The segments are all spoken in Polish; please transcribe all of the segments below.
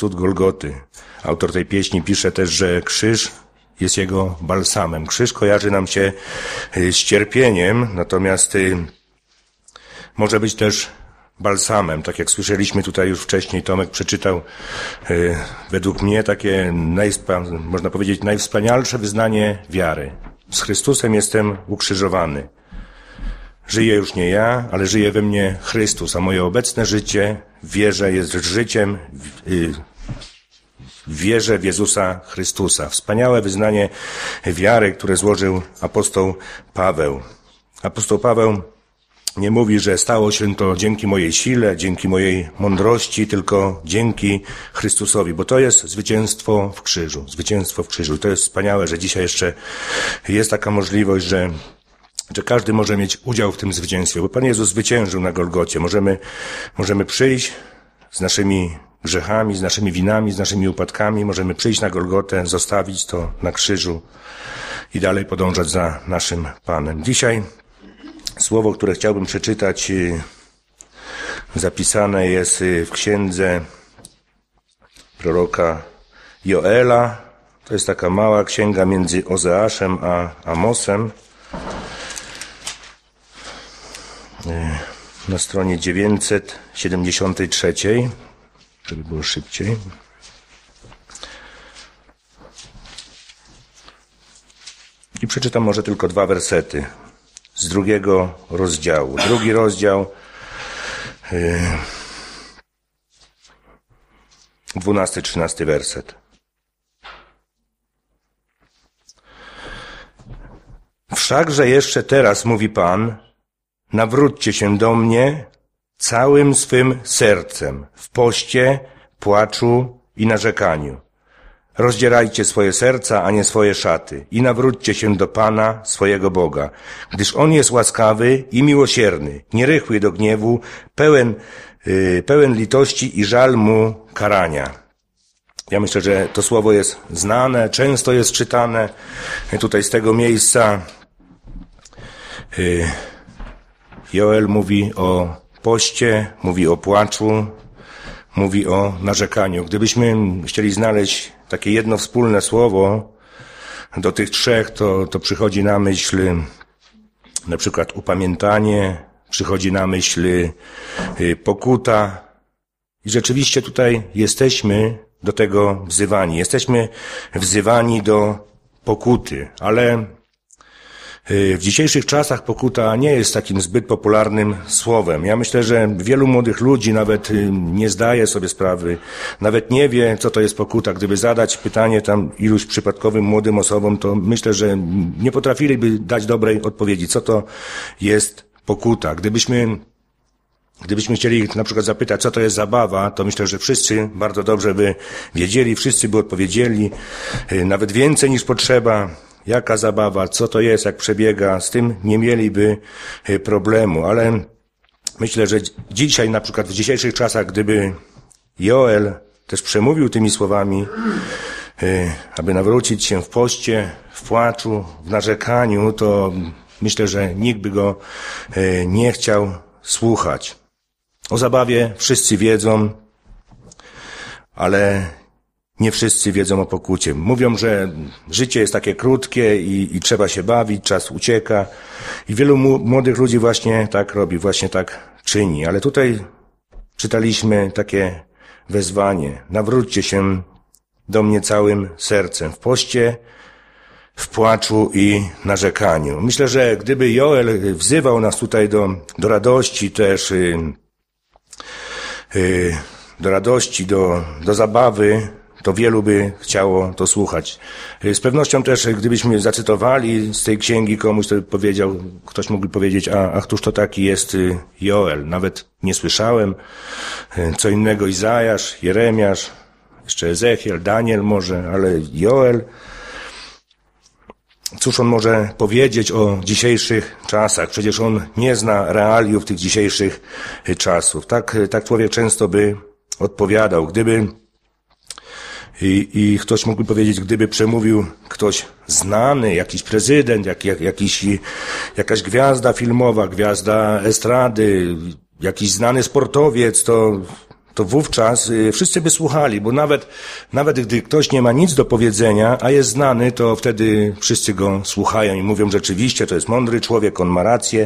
cud Golgoty. Autor tej pieśni pisze też, że krzyż jest jego balsamem. Krzyż kojarzy nam się z cierpieniem, natomiast może być też balsamem. Tak jak słyszeliśmy tutaj już wcześniej, Tomek przeczytał według mnie takie, można powiedzieć, najwspanialsze wyznanie wiary. Z Chrystusem jestem ukrzyżowany. Żyję już nie ja, ale żyje we mnie Chrystus, a moje obecne życie w wierze jest życiem w wierze w Jezusa Chrystusa. Wspaniałe wyznanie wiary, które złożył apostoł Paweł. Apostoł Paweł nie mówi, że stało się to dzięki mojej sile, dzięki mojej mądrości, tylko dzięki Chrystusowi, bo to jest zwycięstwo w krzyżu. Zwycięstwo w krzyżu. I to jest wspaniałe, że dzisiaj jeszcze jest taka możliwość, że każdy może mieć udział w tym zwycięstwie, bo Pan Jezus zwyciężył na Golgocie. Możemy przyjść z naszymi grzechami, z naszymi winami, z naszymi upadkami. Możemy przyjść na Golgotę, zostawić to na krzyżu i dalej podążać za naszym Panem. Dzisiaj słowo, które chciałbym przeczytać, zapisane jest w księdze proroka Joela. To jest taka mała księga między Ozeaszem a Amosem. Na stronie 973, żeby było szybciej. I przeczytam może tylko 2 wersety z 2 rozdziału. 2 rozdział, 12-13 werset. Wszakże jeszcze teraz, mówi Pan, nawróćcie się do mnie całym swym sercem, w poście, płaczu i narzekaniu. Rozdzierajcie swoje serca, a nie swoje szaty i nawróćcie się do Pana, swojego Boga, gdyż On jest łaskawy i miłosierny, nierychły do gniewu, pełen litości i żal Mu karania. Ja myślę, że to słowo jest znane, często jest czytane. Tutaj z tego miejsca Joel mówi o poście, mówi o płaczu, mówi o narzekaniu. Gdybyśmy chcieli znaleźć takie jedno wspólne słowo do tych 3, to przychodzi na myśl na przykład upamiętanie, przychodzi na myśl pokuta. I rzeczywiście tutaj jesteśmy do tego wzywani. Jesteśmy wzywani do pokuty, ale w dzisiejszych czasach pokuta nie jest takim zbyt popularnym słowem. Ja myślę, że wielu młodych ludzi nawet nie zdaje sobie sprawy, nawet nie wie, co to jest pokuta. Gdyby zadać pytanie tam iluś przypadkowym młodym osobom, to myślę, że nie potrafiliby dać dobrej odpowiedzi, co to jest pokuta. Gdybyśmy chcieli na przykład zapytać, co to jest zabawa, to myślę, że wszyscy bardzo dobrze by wiedzieli, wszyscy by odpowiedzieli, nawet więcej niż potrzeba. Jaka zabawa, co to jest, jak przebiega, z tym nie mieliby problemu, ale myślę, że dzisiaj, na przykład w dzisiejszych czasach, gdyby Joel też przemówił tymi słowami, aby nawrócić się w poście, w płaczu, w narzekaniu, to myślę, że nikt by go nie chciał słuchać. O zabawie wszyscy wiedzą, ale nie wszyscy wiedzą o pokucie. Mówią, że życie jest takie krótkie i trzeba się bawić, czas ucieka. I wielu młodych ludzi właśnie tak robi, właśnie tak czyni. Ale tutaj czytaliśmy takie wezwanie. Nawróćcie się do mnie całym sercem, w poście, w płaczu i narzekaniu. Myślę, że gdyby Joel wzywał nas tutaj do radości też, do radości, do zabawy, to wielu by chciało to słuchać. Z pewnością też, gdybyśmy zacytowali z tej księgi komuś, to by powiedział, ktoś mógłby powiedzieć, a któż to taki jest Joel? Nawet nie słyszałem. Co innego Izajasz, Jeremiasz, jeszcze Ezechiel, Daniel może, ale Joel. Cóż on może powiedzieć o dzisiejszych czasach? Przecież on nie zna realiów tych dzisiejszych czasów. Tak człowiek często by odpowiadał. Gdyby i ktoś mógłby powiedzieć, gdyby przemówił ktoś znany, jakiś prezydent, jakaś gwiazda filmowa, gwiazda estrady, jakiś znany sportowiec, to to wówczas wszyscy by słuchali, bo nawet gdy ktoś nie ma nic do powiedzenia, a jest znany, to wtedy wszyscy go słuchają i mówią, rzeczywiście, to jest mądry człowiek, on ma rację.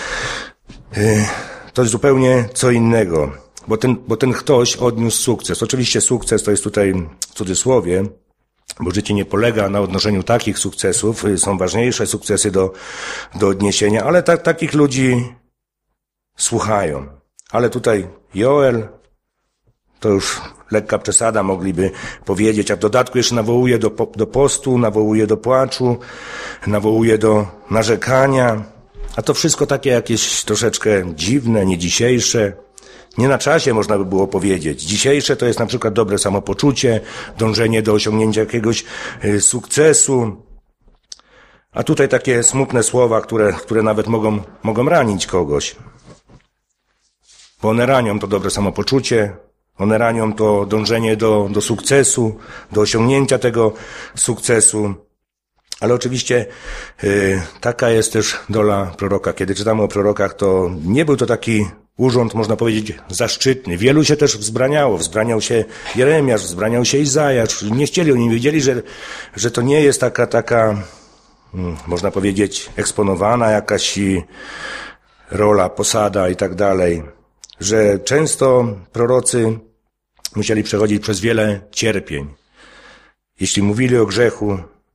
To jest zupełnie co innego, bo ten ktoś odniósł sukces. Oczywiście sukces to jest tutaj w cudzysłowie, bo życie nie polega na odnoszeniu takich sukcesów. Są ważniejsze sukcesy do odniesienia, ale takich ludzi słuchają. Ale tutaj Joel, to już lekka przesada, mogliby powiedzieć, a w dodatku jeszcze nawołuje do postu, nawołuje do płaczu, nawołuje do narzekania, a to wszystko takie jakieś troszeczkę dziwne, nie dzisiejsze, nie na czasie można by było powiedzieć. Dzisiejsze to jest na przykład dobre samopoczucie, dążenie do osiągnięcia jakiegoś sukcesu, a tutaj takie smutne słowa, które nawet mogą ranić kogoś. Bo one ranią to dobre samopoczucie, one ranią to dążenie do sukcesu, do osiągnięcia tego sukcesu. Ale oczywiście taka jest też dola proroka. Kiedy czytamy o prorokach, to nie był to taki urząd, można powiedzieć, zaszczytny. Wielu się też wzbraniało. Wzbraniał się Jeremiasz, wzbraniał się Izajasz. Nie chcieli, oni wiedzieli, że to nie jest taka, można powiedzieć, eksponowana jakaś rola, posada i tak dalej. Że często prorocy musieli przechodzić przez wiele cierpień. Jeśli mówili o grzechu,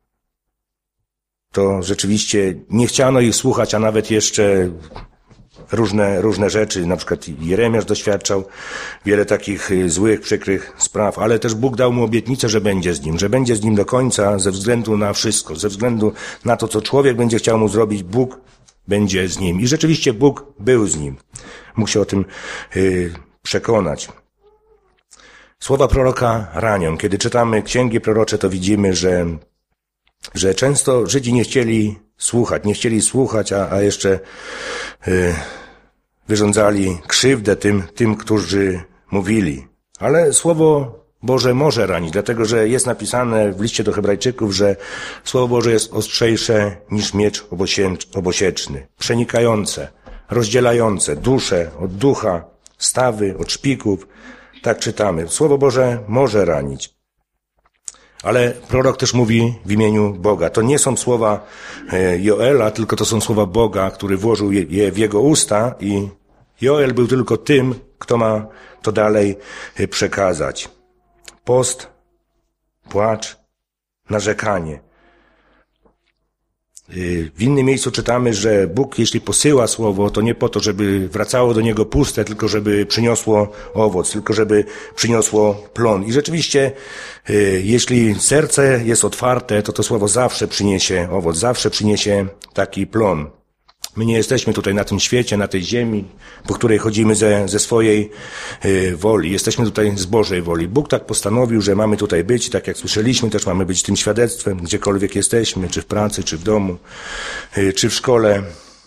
to rzeczywiście nie chciano ich słuchać, a nawet jeszcze różne rzeczy. Na przykład Jeremiasz doświadczał wiele takich złych, przykrych spraw, ale też Bóg dał mu obietnicę, że będzie z nim do końca, ze względu na wszystko, ze względu na to, co człowiek będzie chciał mu zrobić, Bóg będzie z nim. I rzeczywiście Bóg był z nim. Mógł się o tym przekonać. Słowa proroka ranią. Kiedy czytamy księgi prorocze, to widzimy, że często Żydzi nie chcieli słuchać, a jeszcze wyrządzali krzywdę tym, którzy mówili. Ale Słowo Boże może ranić, dlatego że jest napisane w liście do Hebrajczyków, że Słowo Boże jest ostrzejsze niż miecz obosieczny, przenikające, rozdzielające duszę od ducha, stawy od szpików. Tak czytamy. Słowo Boże może ranić. Ale prorok też mówi w imieniu Boga. To nie są słowa Joela, tylko to są słowa Boga, który włożył je w jego usta i Joel był tylko tym, kto ma to dalej przekazać. Post, płacz, narzekanie. W innym miejscu czytamy, że Bóg, jeśli posyła słowo, to nie po to, żeby wracało do niego puste, tylko żeby przyniosło owoc, tylko żeby przyniosło plon. I rzeczywiście, jeśli serce jest otwarte, to słowo zawsze przyniesie owoc, zawsze przyniesie taki plon. My nie jesteśmy tutaj na tym świecie, na tej ziemi, po której chodzimy ze swojej woli. Jesteśmy tutaj z Bożej woli. Bóg tak postanowił, że mamy tutaj być, tak jak słyszeliśmy, też mamy być tym świadectwem, gdziekolwiek jesteśmy, czy w pracy, czy w domu, czy w szkole.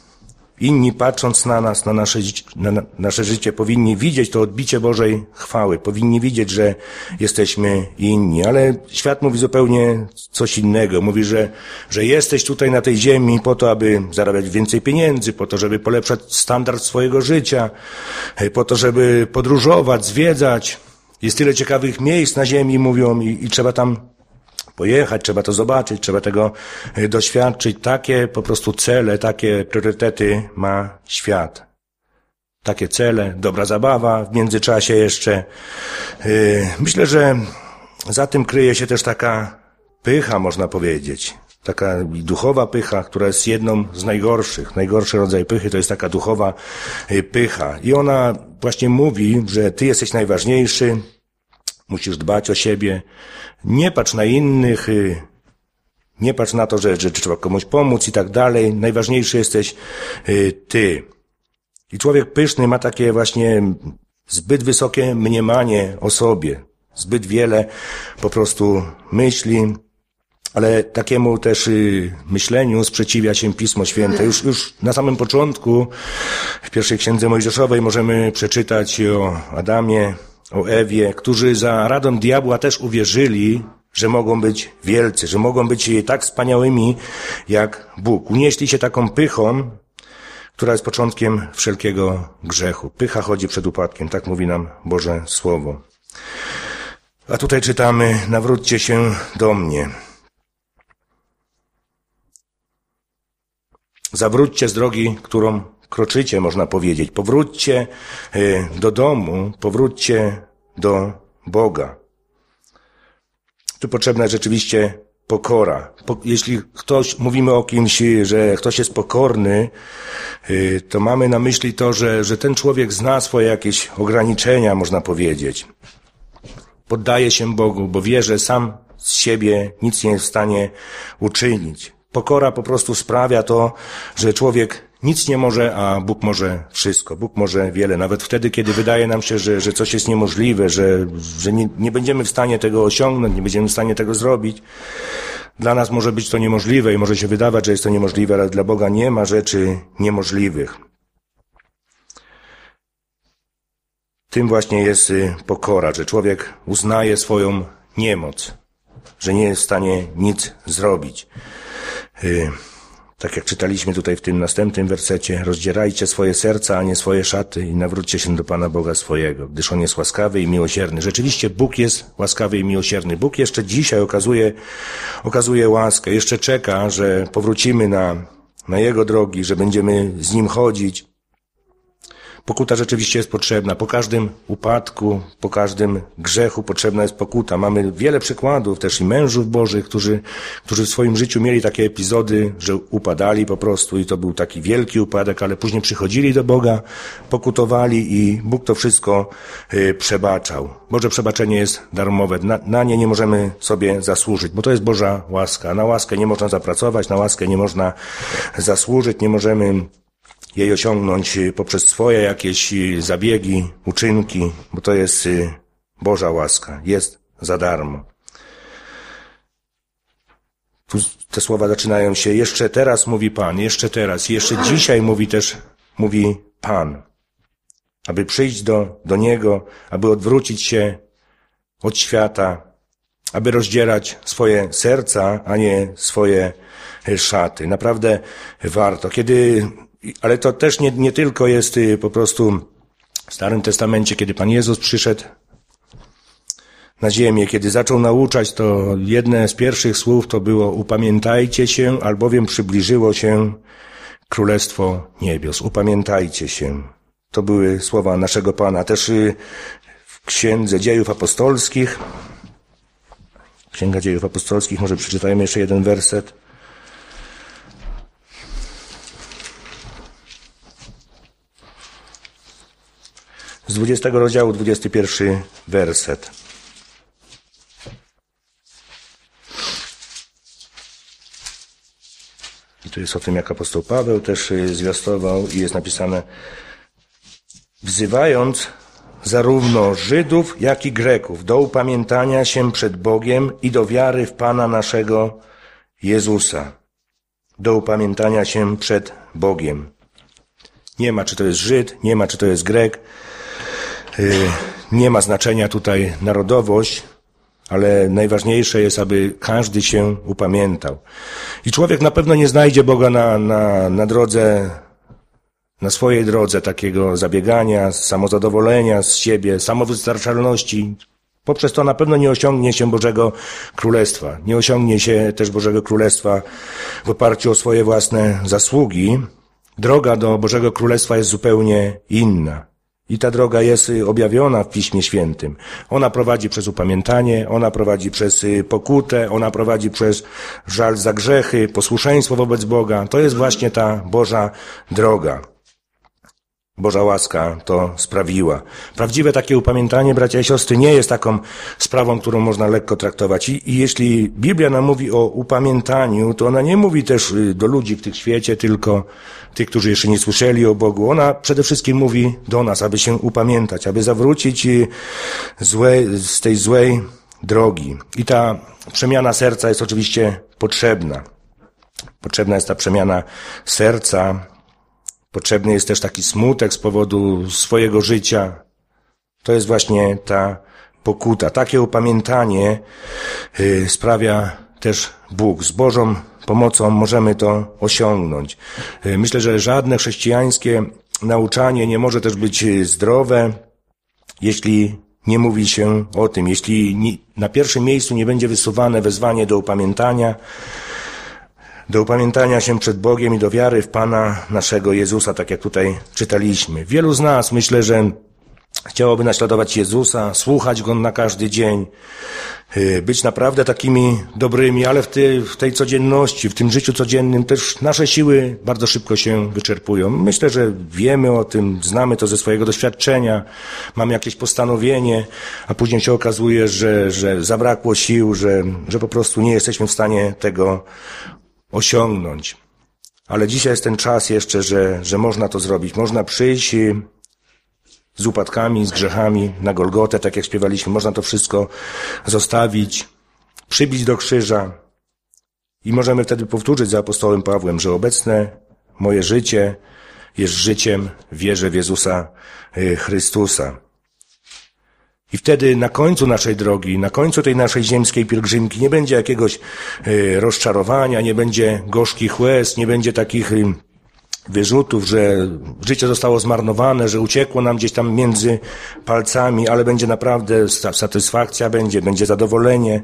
Inni, patrząc na nas, na nasze życie, powinni widzieć to odbicie Bożej chwały. Powinni widzieć, że jesteśmy inni. Ale świat mówi zupełnie coś innego. Mówi, że jesteś tutaj na tej ziemi po to, aby zarabiać więcej pieniędzy, po to, żeby polepszać standard swojego życia, po to, żeby podróżować, zwiedzać. Jest tyle ciekawych miejsc na ziemi, mówią, i trzeba tam pojechać, trzeba to zobaczyć, trzeba tego doświadczyć. Takie po prostu cele, takie priorytety ma świat. Takie cele, dobra zabawa w międzyczasie jeszcze. Myślę, że za tym kryje się też taka pycha, można powiedzieć. Taka duchowa pycha, która jest jedną z najgorszych. Najgorszy rodzaj pychy to jest taka duchowa pycha. I ona właśnie mówi, że ty jesteś najważniejszy, musisz dbać o siebie. Nie patrz na innych, nie patrz na to, że trzeba komuś pomóc i tak dalej. Najważniejszy jesteś ty. I człowiek pyszny ma takie właśnie zbyt wysokie mniemanie o sobie. Zbyt wiele po prostu myśli, ale takiemu też myśleniu sprzeciwia się Pismo Święte. Już na samym początku, w pierwszej księdze Mojżeszowej możemy przeczytać o Adamie, o Ewie, którzy za radą diabła też uwierzyli, że mogą być wielcy, że mogą być tak wspaniałymi jak Bóg. Unieśli się taką pychą, która jest początkiem wszelkiego grzechu. Pycha chodzi przed upadkiem, tak mówi nam Boże Słowo. A tutaj czytamy, nawróćcie się do mnie. Zawróćcie z drogi, którą kroczycie, można powiedzieć. Powróćcie do domu, powróćcie do Boga. Tu potrzebna jest rzeczywiście pokora. Jeśli mówimy o kimś, że ktoś jest pokorny, to mamy na myśli to, że ten człowiek zna swoje jakieś ograniczenia, można powiedzieć. Poddaje się Bogu, bo wie, że sam z siebie nic nie jest w stanie uczynić. Pokora po prostu sprawia to, że człowiek nic nie może, a Bóg może wszystko. Bóg może wiele. Nawet wtedy, kiedy wydaje nam się, że coś jest niemożliwe, że nie będziemy w stanie tego osiągnąć, nie będziemy w stanie tego zrobić. Dla nas może być to niemożliwe i może się wydawać, że jest to niemożliwe, ale dla Boga nie ma rzeczy niemożliwych. Tym właśnie jest pokora, że człowiek uznaje swoją niemoc, że nie jest w stanie nic zrobić. Tak jak czytaliśmy tutaj w tym następnym wersecie, rozdzierajcie swoje serca, a nie swoje szaty i nawróćcie się do Pana Boga swojego, gdyż On jest łaskawy i miłosierny. Rzeczywiście Bóg jest łaskawy i miłosierny. Bóg jeszcze dzisiaj okazuje łaskę, jeszcze czeka, że powrócimy na Jego drogi, że będziemy z Nim chodzić. Pokuta rzeczywiście jest potrzebna. Po każdym upadku, po każdym grzechu potrzebna jest pokuta. Mamy wiele przykładów też i mężów bożych, którzy w swoim życiu mieli takie epizody, że upadali po prostu i to był taki wielki upadek, ale później przychodzili do Boga, pokutowali i Bóg to wszystko przebaczał. Boże przebaczenie jest darmowe. Na nie nie możemy sobie zasłużyć, bo to jest Boża łaska. Na łaskę nie można zapracować, na łaskę nie można zasłużyć, nie możemy jej osiągnąć poprzez swoje jakieś zabiegi, uczynki, bo to jest Boża łaska, jest za darmo. Tu te słowa zaczynają się, jeszcze teraz mówi Pan, jeszcze teraz, jeszcze dzisiaj mówi Pan, aby przyjść do Niego, aby odwrócić się od świata, aby rozdzierać swoje serca, a nie swoje szaty. Naprawdę warto. Ale to też nie tylko jest po prostu w Starym Testamencie, kiedy Pan Jezus przyszedł na ziemię, kiedy zaczął nauczać, to jedne z pierwszych słów to było upamiętajcie się, albowiem przybliżyło się Królestwo Niebios. Upamiętajcie się. To były słowa naszego Pana. Też w Księdze Dziejów Apostolskich, Księga Dziejów Apostolskich, może przeczytajmy jeszcze jeden werset. Z 20 rozdziału, 21 werset. I tu jest o tym, jak apostoł Paweł też zwiastował i jest napisane, wzywając zarówno Żydów, jak i Greków do upamiętania się przed Bogiem i do wiary w Pana naszego Jezusa. Do upamiętania się przed Bogiem. Nie ma, czy to jest Żyd, nie ma, czy to jest Grek. Nie ma znaczenia tutaj narodowość, ale najważniejsze jest, aby każdy się upamiętał. I człowiek na pewno nie znajdzie Boga na drodze, na swojej drodze takiego zabiegania, samozadowolenia z siebie, samowystarczalności. Poprzez to na pewno nie osiągnie się Bożego Królestwa. Nie osiągnie się też Bożego Królestwa w oparciu o swoje własne zasługi. Droga do Bożego Królestwa jest zupełnie inna. I ta droga jest objawiona w Piśmie Świętym. Ona prowadzi przez upamiętanie, ona prowadzi przez pokutę, ona prowadzi przez żal za grzechy, posłuszeństwo wobec Boga. To jest właśnie ta Boża droga. Boża łaska to sprawiła. Prawdziwe takie upamiętanie, bracia i siostry, nie jest taką sprawą, którą można lekko traktować. I jeśli Biblia nam mówi o upamiętaniu, to ona nie mówi też do ludzi w tym świecie, tylko tych, którzy jeszcze nie słyszeli o Bogu. Ona przede wszystkim mówi do nas, aby się upamiętać, aby zawrócić z tej złej drogi. I ta przemiana serca jest oczywiście potrzebna. Potrzebna jest ta przemiana serca. Potrzebny jest też taki smutek z powodu swojego życia. To jest właśnie ta pokuta. Takie upamiętanie sprawia też Bóg. Z Bożą pomocą możemy to osiągnąć. Myślę, że żadne chrześcijańskie nauczanie nie może też być zdrowe, jeśli nie mówi się o tym, jeśli na pierwszym miejscu nie będzie wysuwane wezwanie do upamiętania się przed Bogiem i do wiary w Pana naszego Jezusa, tak jak tutaj czytaliśmy. Wielu z nas, myślę, że chciałoby naśladować Jezusa, słuchać Go na każdy dzień, być naprawdę takimi dobrymi, ale w tej codzienności, w tym życiu codziennym też nasze siły bardzo szybko się wyczerpują. Myślę, że wiemy o tym, znamy to ze swojego doświadczenia, mamy jakieś postanowienie, a później się okazuje, że zabrakło sił, że po prostu nie jesteśmy w stanie tego osiągnąć. Ale dzisiaj jest ten czas jeszcze, że można to zrobić. Można przyjść z upadkami, z grzechami na Golgotę, tak jak śpiewaliśmy. Można to wszystko zostawić, przybić do krzyża i możemy wtedy powtórzyć za apostołem Pawłem, że obecne moje życie jest życiem w wierze w Jezusa Chrystusa. I wtedy na końcu naszej drogi, na końcu tej naszej ziemskiej pielgrzymki nie będzie jakiegoś rozczarowania, nie będzie gorzkich łez, nie będzie takich wyrzutów, że życie zostało zmarnowane, że uciekło nam gdzieś tam między palcami, ale będzie naprawdę satysfakcja, będzie zadowolenie.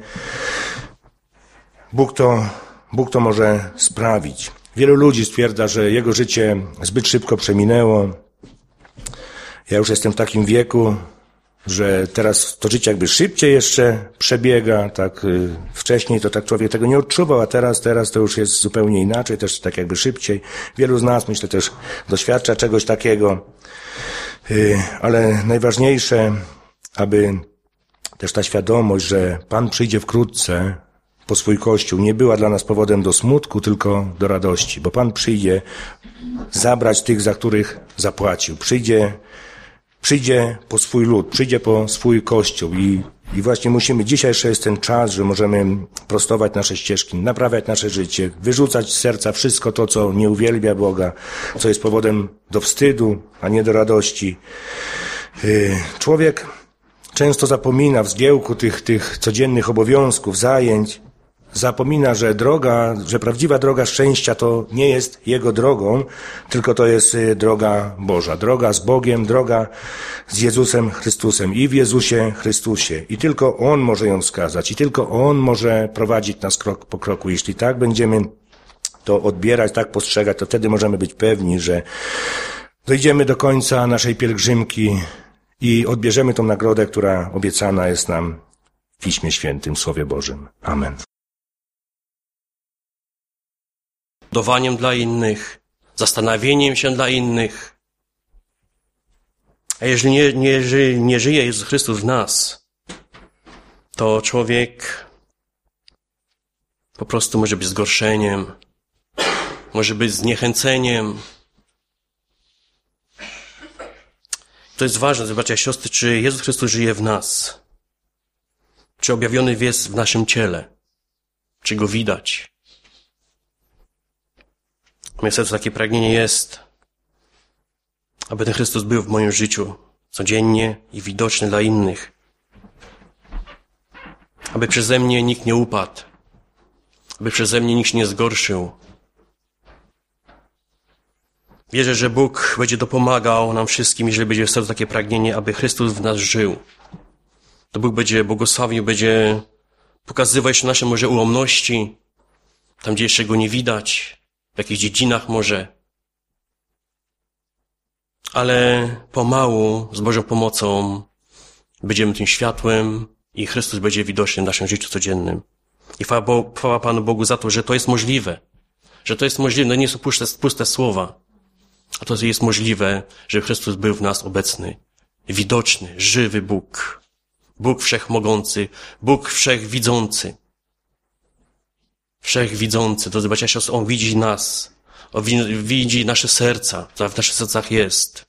Bóg to może sprawić. Wielu ludzi stwierdza, że jego życie zbyt szybko przeminęło. Ja już jestem w takim wieku, że teraz to życie jakby szybciej jeszcze przebiega, tak wcześniej to tak człowiek tego nie odczuwał, a teraz to już jest zupełnie inaczej, też tak jakby szybciej. Wielu z nas, myślę, też doświadcza czegoś takiego, ale najważniejsze, aby też ta świadomość, że Pan przyjdzie wkrótce po swój Kościół, nie była dla nas powodem do smutku, tylko do radości, bo Pan przyjdzie zabrać tych, za których zapłacił. Przyjdzie po swój lud, przyjdzie po swój Kościół i właśnie musimy, dzisiaj jeszcze jest ten czas, że możemy prostować nasze ścieżki, naprawiać nasze życie, wyrzucać z serca wszystko to, co nie uwielbia Boga, co jest powodem do wstydu, a nie do radości. Człowiek często zapomina w zgiełku tych codziennych obowiązków, zajęć, zapomina, że prawdziwa droga szczęścia to nie jest jego drogą, tylko to jest droga Boża. Droga z Bogiem, droga z Jezusem Chrystusem i w Jezusie Chrystusie. I tylko On może ją wskazać i tylko On może prowadzić nas krok po kroku. Jeśli tak będziemy to odbierać, tak postrzegać, to wtedy możemy być pewni, że dojdziemy do końca naszej pielgrzymki i odbierzemy tą nagrodę, która obiecana jest nam w Piśmie Świętym, w Słowie Bożym. Amen. Budowaniem dla innych, zastanowieniem się dla innych. A jeżeli nie żyje Jezus Chrystus w nas, to człowiek po prostu może być zgorszeniem, może być zniechęceniem. To jest ważne, bracia i siostry, czy Jezus Chrystus żyje w nas, czy objawiony jest w naszym ciele, czy Go widać. Moje sercu takie pragnienie jest, aby ten Chrystus był w moim życiu codziennie i widoczny dla innych. Aby przeze mnie nikt nie upadł. Aby przeze mnie nikt się nie zgorszył. Wierzę, że Bóg będzie dopomagał nam wszystkim, jeżeli będzie w sercu takie pragnienie, aby Chrystus w nas żył. To Bóg będzie błogosławił, będzie pokazywał jeszcze nasze może ułomności, tam gdzie jeszcze Go nie widać, w jakichś dziedzinach może. Ale pomału, z Bożą pomocą, będziemy tym światłem i Chrystus będzie widoczny w naszym życiu codziennym. I chwała Panu Bogu za to, że to jest możliwe. Że to jest możliwe, to nie są puste słowa. A to jest możliwe, że Chrystus był w nas obecny. Widoczny, żywy Bóg. Bóg wszechmogący, Bóg wszechwidzący. Wszechwidzący, to zobaczcie, On widzi nas, On widzi nasze serca, co w naszych sercach jest.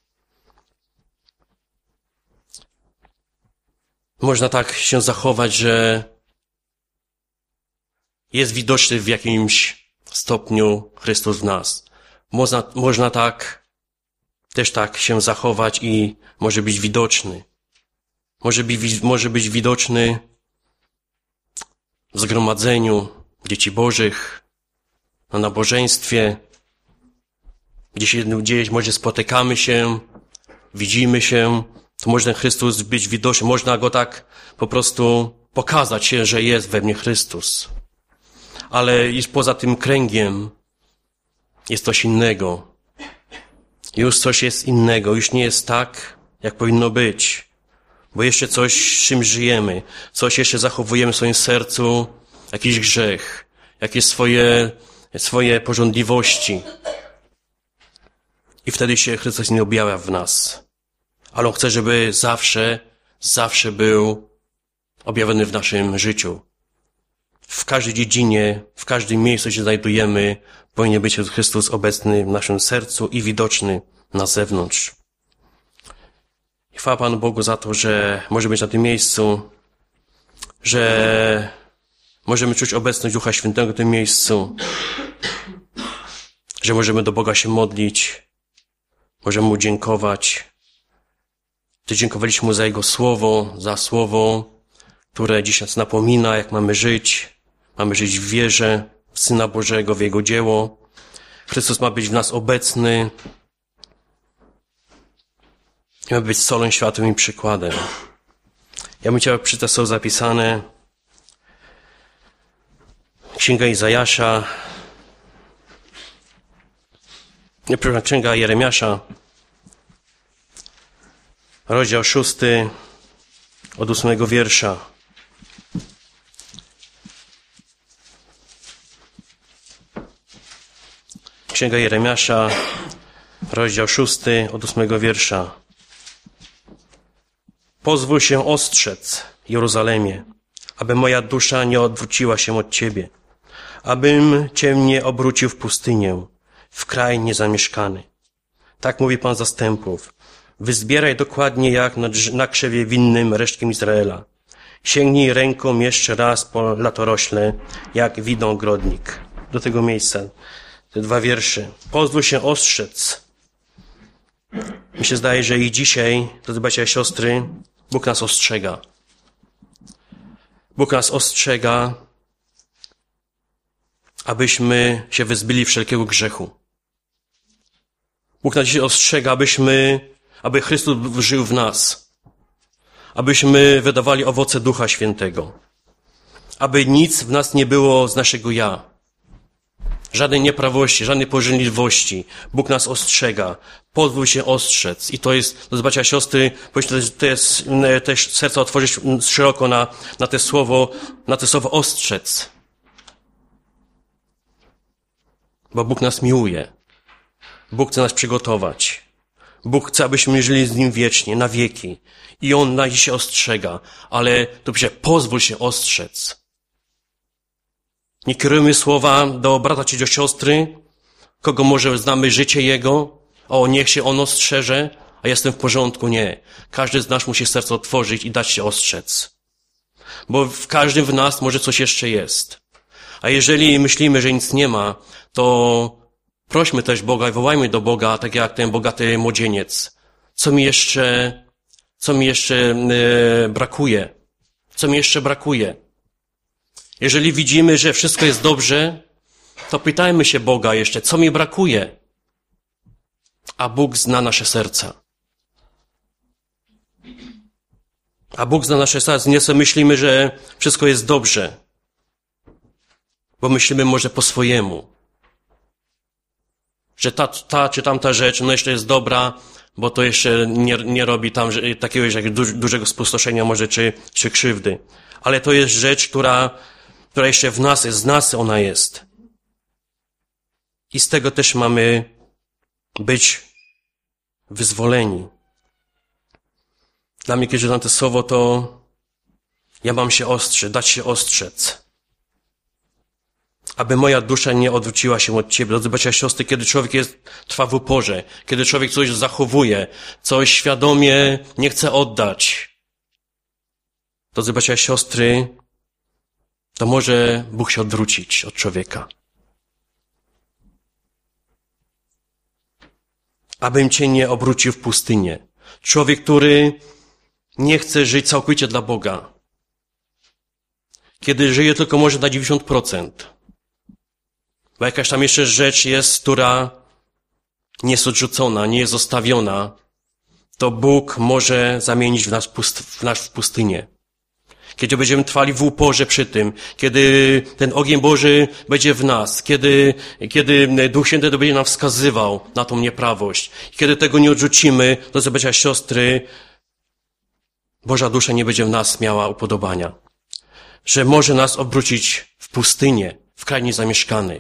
Można tak się zachować, że jest widoczny w jakimś stopniu Chrystus w nas. Można też tak się zachować i może być widoczny. Może być widoczny w zgromadzeniu dzieci Bożych, na nabożeństwie, gdzieś może spotykamy się, widzimy się, to może ten Chrystus być widoczny, można Go tak po prostu pokazać się, że jest we mnie Chrystus. Ale już poza tym kręgiem jest coś innego. Już coś jest innego, już nie jest tak, jak powinno być. Bo jeszcze coś, czym żyjemy, coś jeszcze zachowujemy w swoim sercu, jakiś grzech, jakieś swoje pożądliwości. I wtedy się Chrystus nie objawia w nas. Ale On chce, żeby zawsze był objawiony w naszym życiu. W każdej dziedzinie, w każdym miejscu, gdzie się znajdujemy, powinien być Chrystus obecny w naszym sercu i widoczny na zewnątrz. I chwała Panu Bogu za to, że może być na tym miejscu, że możemy czuć obecność Ducha Świętego w tym miejscu, że możemy do Boga się modlić, możemy Mu dziękować. Ty dziękowaliśmy Mu za Jego Słowo, za Słowo, które dziś nas napomina, jak mamy żyć. Mamy żyć w wierze w Syna Bożego, w Jego dzieło. Chrystus ma być w nas obecny. I ma być solą, światłem i przykładem. Ja bym chciał przeczytać słowo zapisane. Księga Izajasza. Księga Jeremiasza. Rozdział 6, od 8 wiersza. Księga Jeremiasza, rozdział 6, od 8 wiersza. Pozwól się ostrzec, Jeruzalemie, aby moja dusza nie odwróciła się od Ciebie, abym Cię nie obrócił w pustynię, w kraj niezamieszkany. Tak mówi Pan zastępów. Wyzbieraj dokładnie jak na krzewie winnym resztkiem Izraela. Sięgnij ręką jeszcze raz po latorośle, jak winogrodnik. Do tego miejsca. Te 2 wiersze. Pozwól się ostrzec. Mi się zdaje, że i dzisiaj, drodzy bracia i siostry, Bóg nas ostrzega. Bóg nas ostrzega, abyśmy się wyzbyli wszelkiego grzechu. Bóg nas dzisiaj ostrzega, aby Chrystus żył w nas. Abyśmy wydawali owoce Ducha Świętego. Aby nic w nas nie było z naszego ja. Żadnej nieprawości, żadnej pożądliwości. Bóg nas ostrzega. Pozwól się ostrzec. I to jest, drodzy bracia i siostry, to jest też serce otworzyć szeroko na to słowo ostrzec. Bo Bóg nas miłuje. Bóg chce nas przygotować. Bóg chce, abyśmy żyli z Nim wiecznie, na wieki. I On nas dzisiaj ostrzega. Ale tu pisze, pozwól się ostrzec. Nie kierujmy słowa do brata czy do siostry, kogo może znamy życie jego. O, niech się on ostrzeże, a jestem w porządku. Nie. Każdy z nas musi serce otworzyć i dać się ostrzec. Bo w każdym z nas może coś jeszcze jest. A jeżeli myślimy, że nic nie ma, to prośmy też Boga i wołajmy do Boga, tak jak ten bogaty młodzieniec. Co mi jeszcze brakuje? Co mi jeszcze brakuje? Jeżeli widzimy, że wszystko jest dobrze, to pytajmy się Boga jeszcze, co mi brakuje? A Bóg zna nasze serca. A Bóg zna nasze serca. Nie sobie myślimy, że wszystko jest dobrze. Bo myślimy może po swojemu. Że ta czy tamta rzecz, no jeszcze jest dobra, bo to jeszcze nie robi tam takiego dużego spustoszenia może czy krzywdy. Ale to jest rzecz, która jeszcze w nas jest, z nas ona jest. I z tego też mamy być wyzwoleni. Dla mnie, kiedy czytam to słowo, to ja mam się ostrzec, dać się ostrzec. Aby moja dusza nie odwróciła się od Ciebie. Drodzy bracia i siostry, kiedy człowiek trwa w uporze, kiedy człowiek coś zachowuje, coś świadomie nie chce oddać. Drodzy bracia i siostry, to może Bóg się odwrócić od człowieka. Abym Cię nie obrócił w pustynię. Człowiek, który nie chce żyć całkowicie dla Boga. Kiedy żyje tylko może na 90%. bo jakaś tam jeszcze rzecz jest, która nie jest odrzucona, nie jest zostawiona, to Bóg może zamienić w nas w pustynię. Kiedy będziemy trwali w uporze przy tym, kiedy ten ogień Boży będzie w nas, kiedy Duch Święty będzie nam wskazywał na tą nieprawość, kiedy tego nie odrzucimy, drodzy bracia i siostry, Boża dusza nie będzie w nas miała upodobania. Że może nas obrócić w pustynię, w kraj niezamieszkany.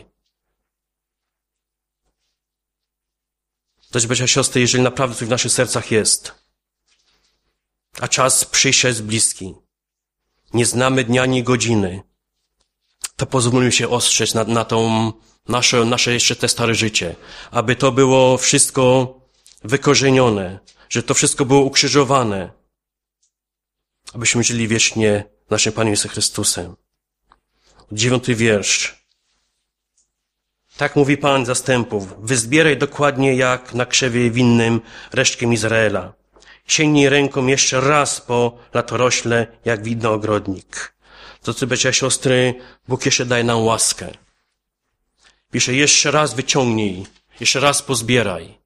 Drodzy bracia i siostry, jeżeli naprawdę coś w naszych sercach jest, a czas przyjścia jest bliski, nie znamy dnia ani godziny, to pozwólmy się ostrzec na tą nasze jeszcze te stare życie, aby to było wszystko wykorzenione, że to wszystko było ukrzyżowane, abyśmy żyli wiecznie naszym Panem Jezusem Chrystusem. 9 wiersz. Tak mówi Pan zastępów. Wyzbieraj dokładnie jak na krzewie winnym resztkę Izraela. Sięgnij ręką jeszcze raz po latorośle, jak winogrodnik. Drodzy bracia i siostry, Bóg jeszcze daje nam łaskę. Pisze, jeszcze raz wyciągnij, jeszcze raz pozbieraj.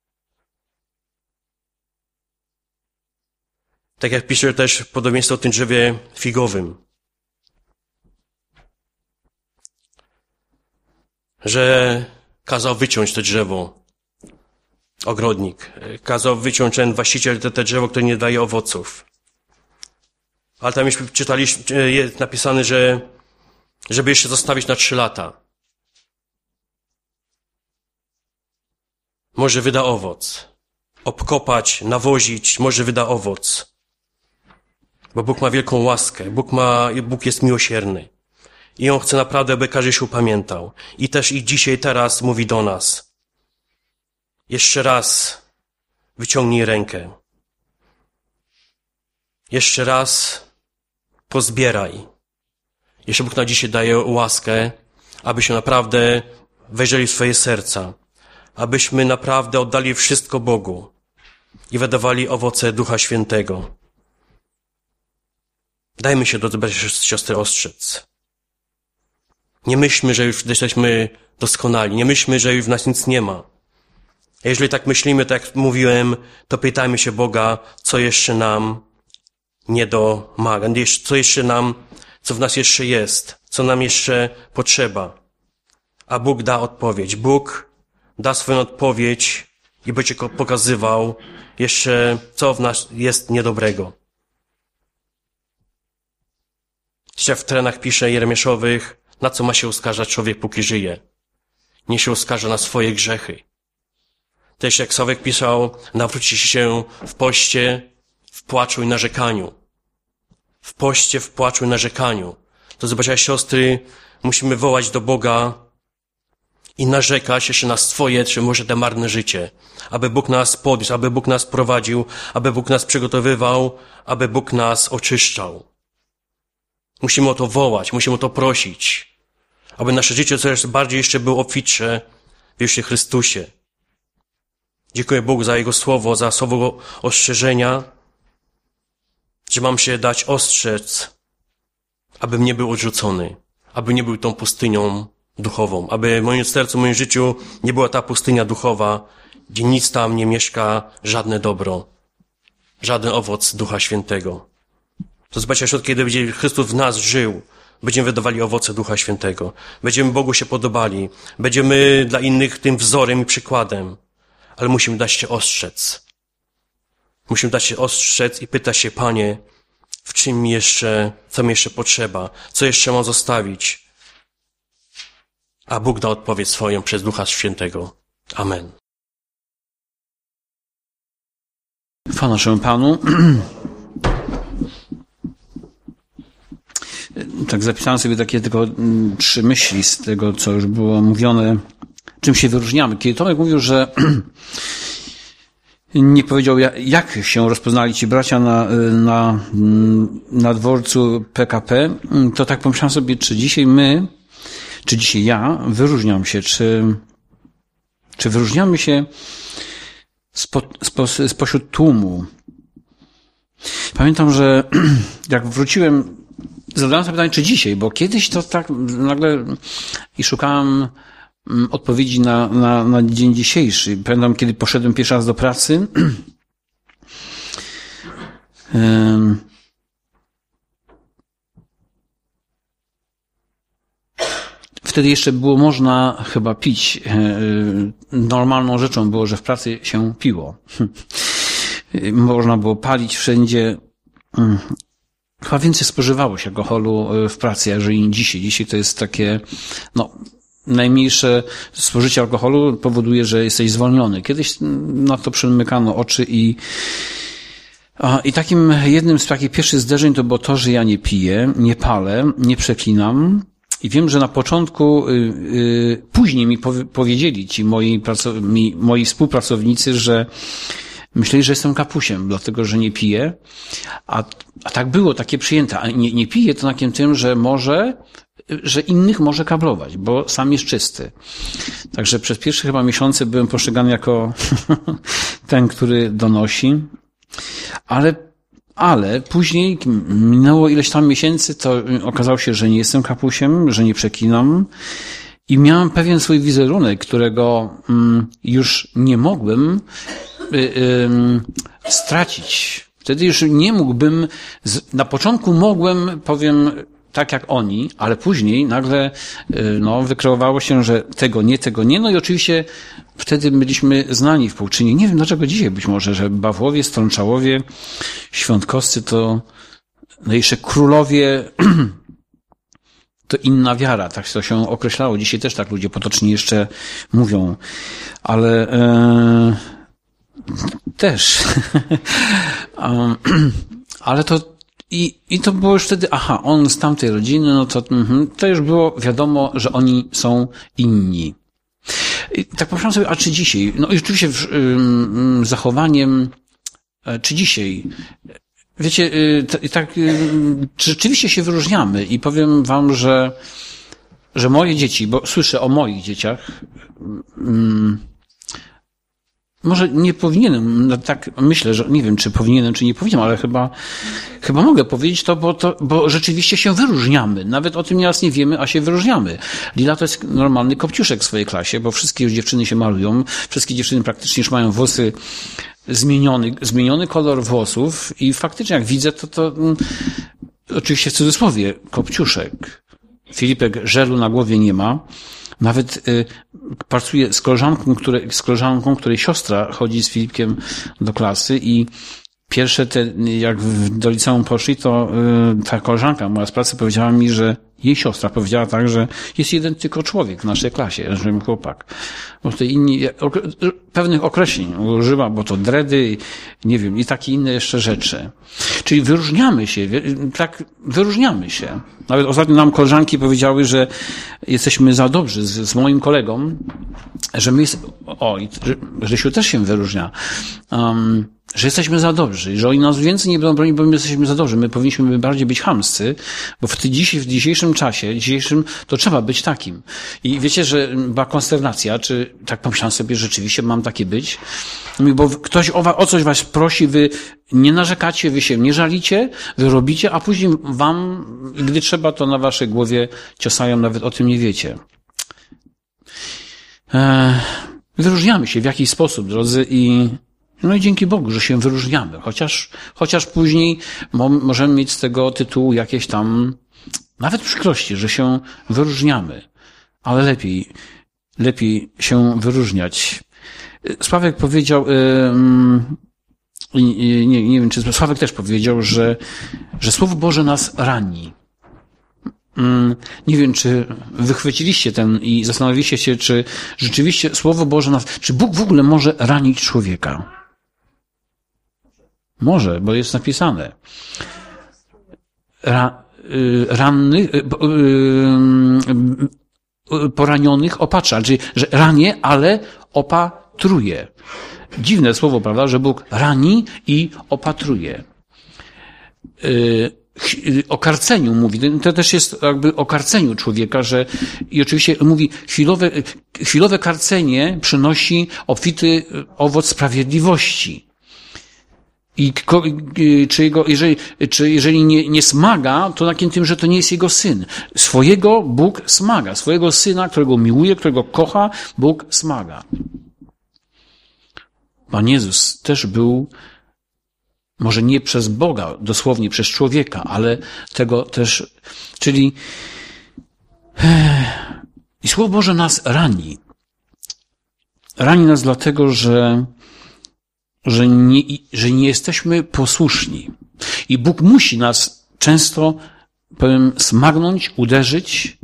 Tak jak pisze też podobieństwo o tym drzewie figowym. Że kazał wyciąć to drzewo. Ogrodnik. Kazał wyciąć ten właściciel te drzewo, które nie daje owoców. Ale tam już czytaliśmy, jest napisane, żeby jeszcze zostawić na 3 lata. Może wyda owoc. Obkopać, nawozić, może wyda owoc. Bo Bóg ma wielką łaskę. Bóg jest miłosierny. I On chce naprawdę, aby każdy się upamiętał. I też i dzisiaj, teraz mówi do nas. Jeszcze raz wyciągnij rękę. Jeszcze raz pozbieraj. Jeszcze Bóg na dzisiaj daje łaskę, abyśmy naprawdę wejrzeli w swoje serca. Abyśmy naprawdę oddali wszystko Bogu i wydawali owoce Ducha Świętego. Dajmy się, drodzy bracia i siostry, ostrzec. Nie myślmy, że już jesteśmy doskonali. Nie myślmy, że już w nas nic nie ma. A jeżeli tak myślimy, tak jak mówiłem, to pytajmy się Boga, co jeszcze nam nie domaga, co w nas jeszcze jest, co nam jeszcze potrzeba. A Bóg da odpowiedź. Bóg da swoją odpowiedź i będzie pokazywał jeszcze, co w nas jest niedobrego. W terenach pisze Jeremiaszowych, na co ma się oskarżać człowiek, póki żyje. Nie się oskarża na swoje grzechy. Też jak Sławek pisał, nawrócić się w poście, w płaczu i narzekaniu. W poście, w płaczu i narzekaniu. To zobaczcie, siostry, musimy wołać do Boga i narzekać jeszcze na swoje, czy może te marne życie. Aby Bóg nas podniósł, aby Bóg nas prowadził, aby Bóg nas przygotowywał, aby Bóg nas oczyszczał. Musimy o to wołać, musimy o to prosić. Aby nasze życie coraz bardziej jeszcze było obfitsze w Jezusie Chrystusie. Dziękuję Bogu za Jego słowo, za słowo ostrzeżenia, że mam się dać ostrzec, abym nie był odrzucony, aby nie był tą pustynią duchową, aby w moim sercu, w moim życiu nie była ta pustynia duchowa, gdzie nic tam nie mieszka, żadne dobro, żaden owoc Ducha Świętego. To zobaczcie, kiedy będzie Chrystus w nas żył, będziemy wydawali owoce Ducha Świętego, będziemy Bogu się podobali, będziemy dla innych tym wzorem i przykładem, ale musimy dać się ostrzec. Musimy dać się ostrzec i pytać się, Panie, w czym mi jeszcze, co mi jeszcze potrzeba, co jeszcze mam zostawić. A Bóg da odpowiedź swoją przez Ducha Świętego. Amen. Chwała naszemu Panu. Tak zapisałem sobie takie tylko 3 myśli z tego, co już było mówione, czym się wyróżniamy. Kiedy Tomek mówił, że nie powiedział, jak się rozpoznali ci bracia na dworcu PKP, to tak pomyślałem sobie, czy dzisiaj ja wyróżniam się, czy wyróżniamy się spośród tłumu. Pamiętam, że jak wróciłem, zadałem sobie pytanie, czy dzisiaj, bo kiedyś to tak nagle i szukałem odpowiedzi na dzień dzisiejszy. Pamiętam, kiedy poszedłem pierwszy raz do pracy, wtedy jeszcze było można chyba pić. Normalną rzeczą było, że w pracy się piło. Można było palić wszędzie. Chyba więcej spożywało się alkoholu w pracy, jeżeli dzisiaj. Dzisiaj to jest takie, najmniejsze spożycie alkoholu powoduje, że jesteś zwolniony. Kiedyś na to przymykano oczy i takim jednym z takich pierwszych zderzeń to było to, że ja nie piję, nie palę, nie przeklinam. I wiem, że na początku, później mi powiedzieli ci moi współpracownicy, że myśleli, że jestem kapusiem, dlatego, że nie piję. A tak było, takie przyjęte. A nie piję to znakiem tym, że innych może kablować, bo sam jest czysty. Także przez pierwsze chyba miesiące byłem postrzegany jako ten, który donosi. Ale później minęło ileś tam miesięcy, to okazało się, że nie jestem kapusiem, że nie przeklinam i miałem pewien swój wizerunek, którego już nie mogłem stracić. Wtedy już nie mógłbym, na początku mogłem, powiem, tak jak oni, ale później nagle wykreowało się, że tego nie. No i oczywiście wtedy byliśmy znani w Połczynie. Nie wiem dlaczego dzisiaj, być może, że Bawłowie, Strączałowie, Świątkowscy to jeszcze królowie to inna wiara, tak to się określało. Dzisiaj też tak ludzie potocznie jeszcze mówią, ale też. Ale to i to było już wtedy, on z tamtej rodziny, no to już było wiadomo, że oni są inni. I tak pomyślałem sobie, a czy dzisiaj, no i rzeczywiście zachowaniem, czy dzisiaj, wiecie, czy rzeczywiście się wyróżniamy i powiem wam, że moje dzieci, bo słyszę o moich dzieciach, może nie powinienem, tak myślę, że nie wiem, czy powinienem, czy nie powinienem, ale chyba mogę powiedzieć to, bo rzeczywiście się wyróżniamy. Nawet o tym nieraz nie wiemy, a się wyróżniamy. Lila to jest normalny kopciuszek w swojej klasie, bo wszystkie już dziewczyny się malują, wszystkie dziewczyny praktycznie już mają włosy zmieniony kolor włosów i faktycznie jak widzę, to oczywiście w cudzysłowie, kopciuszek. Filipek żelu na głowie nie ma. Nawet pracuje z koleżanką, której siostra chodzi z Filipkiem do klasy i pierwsze jak do liceum poszli, to ta koleżanka moja z pracy powiedziała mi, że jej siostra powiedziała tak, że jest jeden tylko człowiek w naszej klasie, że chłopak. Bo tutaj inni, pewnych określeń używa, bo to dredy, nie wiem, i takie inne jeszcze rzeczy. Czyli wyróżniamy się, tak, wyróżniamy się. Nawet ostatnio nam koleżanki powiedziały, że jesteśmy za dobrzy z moim kolegą, że my Rysiu też się wyróżnia, że jesteśmy za dobrzy i że oni nas więcej nie będą bronić, bo my jesteśmy za dobrzy. My powinniśmy bardziej być chamscy, bo w dzisiejszym czasie, to trzeba być takim. I wiecie, że była konsternacja, czy tak pomyślałem sobie, rzeczywiście mam takie być? Bo ktoś o coś was prosi, wy nie narzekacie, wy się nie żalicie, wy robicie, a później wam, gdy trzeba, to na waszej głowie ciosają, nawet o tym nie wiecie. Wyróżniamy się w jakiś sposób, drodzy, i dzięki Bogu, że się wyróżniamy. Chociaż później możemy mieć z tego tytułu jakieś tam, nawet przykrości, że się wyróżniamy. Ale lepiej się wyróżniać. Sławek powiedział, nie wiem, czy Sławek też powiedział, że Słowo Boże nas rani. Nie wiem, czy wychwyciliście i zastanowiliście się, czy rzeczywiście Słowo Boże czy Bóg w ogóle może ranić człowieka? Może, bo jest napisane. Poranionych opatrza, czyli, że ranię, ale opatruje. Dziwne słowo, prawda, że Bóg rani i opatruje. O karceniu mówi, to też jest jakby o karceniu człowieka, i oczywiście mówi, chwilowe karcenie przynosi obfity owoc sprawiedliwości. czy jeżeli nie smaga, to takim tym, że to nie jest jego syn. Swojego Bóg smaga. Swojego syna, którego miłuje, którego kocha, Bóg smaga. Pan Jezus też był, może nie przez Boga, dosłownie przez człowieka, ale tego też, czyli i Słowo Boże nas rani. Rani nas dlatego, że nie jesteśmy posłuszni. I Bóg musi nas często, smagnąć, uderzyć.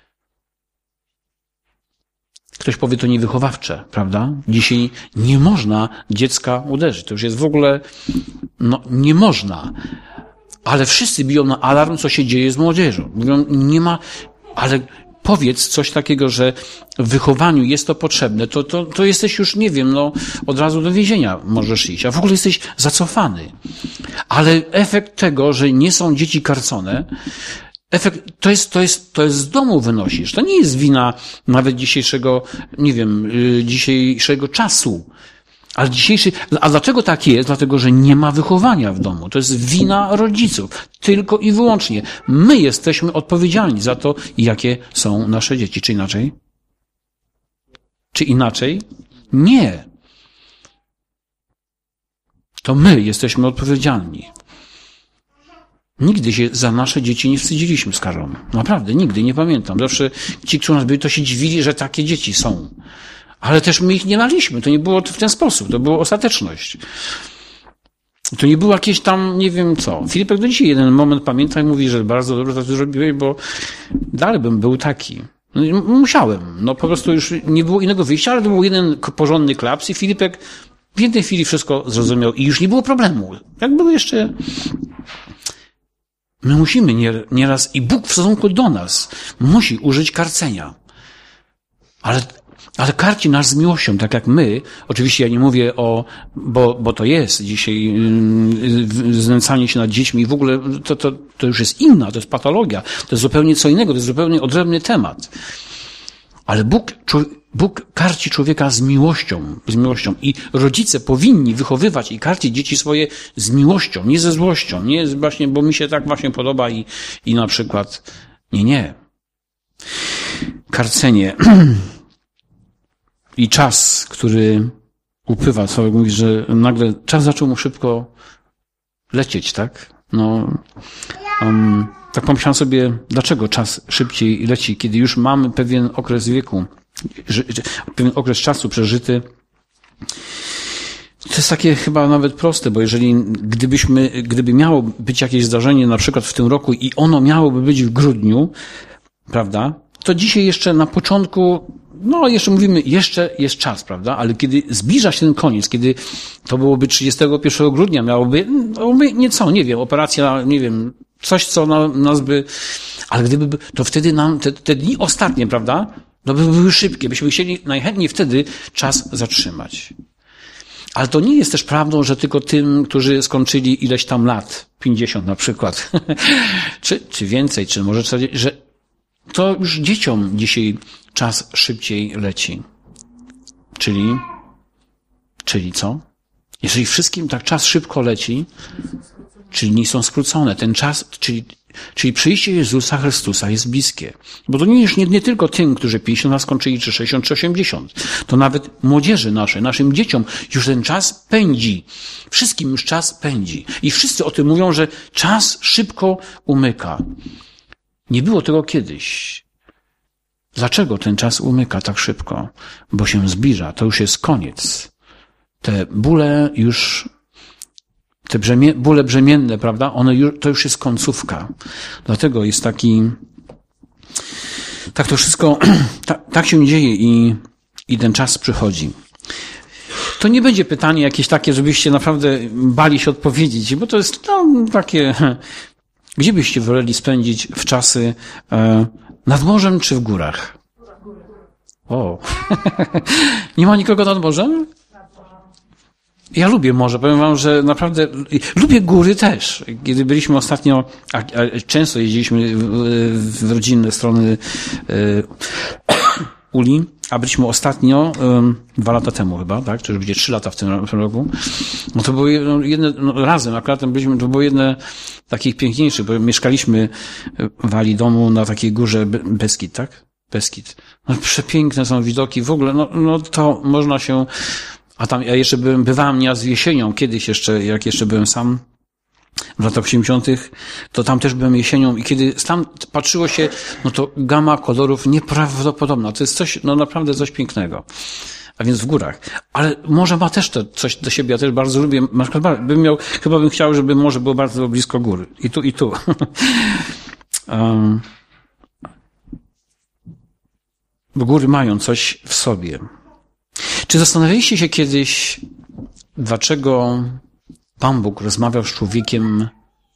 Ktoś powie, to niewychowawcze, prawda? Dzisiaj nie można dziecka uderzyć. To już jest w ogóle, nie można. Ale wszyscy biją na alarm, co się dzieje z młodzieżą. Mówią, nie ma, ale powiedz coś takiego, że w wychowaniu jest to potrzebne, to jesteś już, nie wiem, od razu do więzienia możesz iść, a w ogóle jesteś zacofany. Ale efekt tego, że nie są dzieci karcone, efekt, to jest z domu wynosisz. To nie jest wina nawet dzisiejszego, nie wiem, dzisiejszego czasu. Ale a dlaczego tak jest? Dlatego, że nie ma wychowania w domu. To jest wina rodziców. Tylko i wyłącznie. My jesteśmy odpowiedzialni za to, jakie są nasze dzieci. Czy inaczej? Czy inaczej? Nie. To my jesteśmy odpowiedzialni. Nigdy się za nasze dzieci nie wstydziliśmy z Karolem. Naprawdę, nigdy, nie pamiętam. Zawsze ci, którzy nas byli, to się dziwili, że takie dzieci są. Ale też my ich nie laliśmy. To nie było w ten sposób. To była ostateczność. To nie było jakieś tam, nie wiem co. Filipek do dzisiaj jeden moment pamięta i mówi, że bardzo dobrze to zrobiłeś, bo dalej bym był taki. Musiałem. Po prostu już nie było innego wyjścia, ale to był jeden porządny klaps i Filipek w jednej chwili wszystko zrozumiał i już nie było problemu. Jak był jeszcze... My musimy nieraz, i Bóg w stosunku do nas musi użyć karcenia. Ale karci nas z miłością, tak jak my. Oczywiście ja nie mówię bo to jest dzisiaj znęcanie się nad dziećmi i w ogóle to już jest inna, to jest patologia. To jest zupełnie co innego, to jest zupełnie odrębny temat. Ale Bóg karci człowieka z miłością. I rodzice powinni wychowywać i karcić dzieci swoje z miłością, nie ze złością, nie właśnie, bo mi się tak właśnie podoba i na przykład nie. Karcenie i czas, który upływa, Sławek mówi, że nagle czas zaczął mu szybko lecieć, tak? Tak pomyślałem sobie, dlaczego czas szybciej leci, kiedy już mamy pewien okres wieku, pewien okres czasu przeżyty. To jest takie chyba nawet proste, bo gdyby miało być jakieś zdarzenie na przykład w tym roku i ono miałoby być w grudniu, prawda? To dzisiaj jeszcze na początku, jeszcze mówimy, jeszcze jest czas, prawda? Ale kiedy zbliża się ten koniec, kiedy to byłoby 31 grudnia, miałoby nieco, nie wiem, operacja, nie wiem, coś, co nas by... Ale gdyby... To wtedy nam te dni ostatnie, prawda? By były szybkie. Byśmy chcieli najchętniej wtedy czas zatrzymać. Ale to nie jest też prawdą, że tylko tym, którzy skończyli ileś tam lat, 50 na przykład, czy więcej, czy może 40, że to już dzieciom dzisiaj czas szybciej leci. Czyli co? Jeżeli wszystkim tak czas szybko leci, czyli dni są skrócone, ten czas, czyli przyjście Jezusa Chrystusa jest bliskie. Bo to nie tylko tym, którzy 50 lat skończyli, czy 60, czy 80. To nawet młodzieży naszym dzieciom już ten czas pędzi. Wszystkim już czas pędzi. I wszyscy o tym mówią, że czas szybko umyka. Nie było tego kiedyś. Dlaczego ten czas umyka tak szybko? Bo się zbliża. To już jest koniec. Te bóle już... Te bóle brzemienne, prawda? To już jest końcówka. Dlatego jest tak to wszystko, tak się dzieje i ten czas przychodzi. To nie będzie pytanie jakieś takie, żebyście naprawdę bali się odpowiedzieć, bo to jest takie, gdzie byście woleli spędzić w czasy nad morzem czy w górach? O, nie ma nikogo nad morzem? Ja lubię morze, powiem wam, że naprawdę lubię góry też. Kiedy byliśmy ostatnio, a często jeździliśmy w rodzinne strony Uli, a byliśmy ostatnio, 2 lata temu chyba, tak? Czy będzie 3 lata w tym roku. No to było jedne, razem akurat byliśmy, to było jedne takich piękniejszych, bo mieszkaliśmy w Ali domu na takiej górze Beskid, tak? Beskid. No, przepiękne są widoki, w ogóle, no to można się, a tam ja jeszcze bywałem nieraz jesienią, kiedyś jeszcze, jak jeszcze byłem sam, w latach 80., to tam też byłem jesienią i kiedy tam patrzyło się, no to gama kolorów nieprawdopodobna. To jest coś, no naprawdę coś pięknego. A więc w górach. Ale morze ma też to coś do siebie. Ja też bardzo lubię. Na przykład chyba bym chciał, żeby morze było bardzo blisko góry. I tu, i tu. Bo góry mają coś w sobie. Czy zastanawialiście się kiedyś, dlaczego Pan Bóg rozmawiał z człowiekiem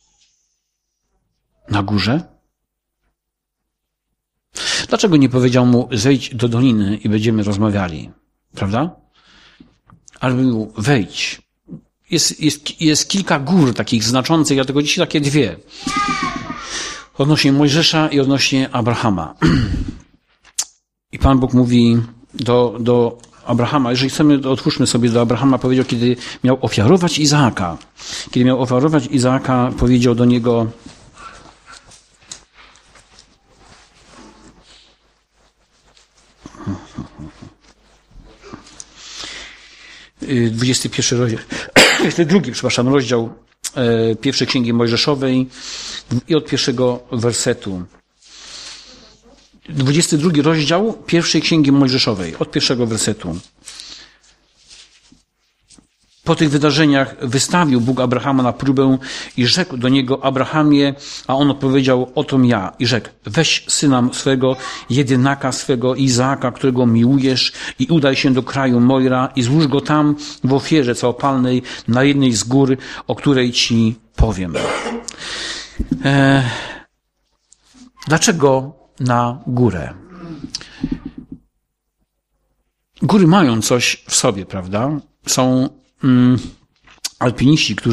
na górze? Dlaczego nie powiedział mu, zejdź do doliny i będziemy rozmawiali? Prawda? Ale mówił, wejdź. Jest kilka gór takich znaczących, ja tylko dzisiaj takie 2. Odnośnie Mojżesza i odnośnie Abrahama. I Pan Bóg mówi do Abrahama, jeżeli chcemy, otwórzmy sobie do Abrahama, powiedział, kiedy miał ofiarować Izaaka. Kiedy miał ofiarować Izaaka, powiedział do niego, 21 rozdział, 22, rozdział 1 Księgi Mojżeszowej i od 1 wersetu. 22 rozdział 1 Księgi Mojżeszowej, od 1 wersetu. Po tych wydarzeniach wystawił Bóg Abrahama na próbę i rzekł do niego, Abrahamie, a on odpowiedział, otom ja. I rzekł, weź syna swego, jedynaka swego Izaaka, którego miłujesz i udaj się do kraju Mojra i złóż go tam w ofierze całopalnej na jednej z gór, o której ci powiem. Dlaczego na górę? Góry mają coś w sobie, prawda? Są alpiniści,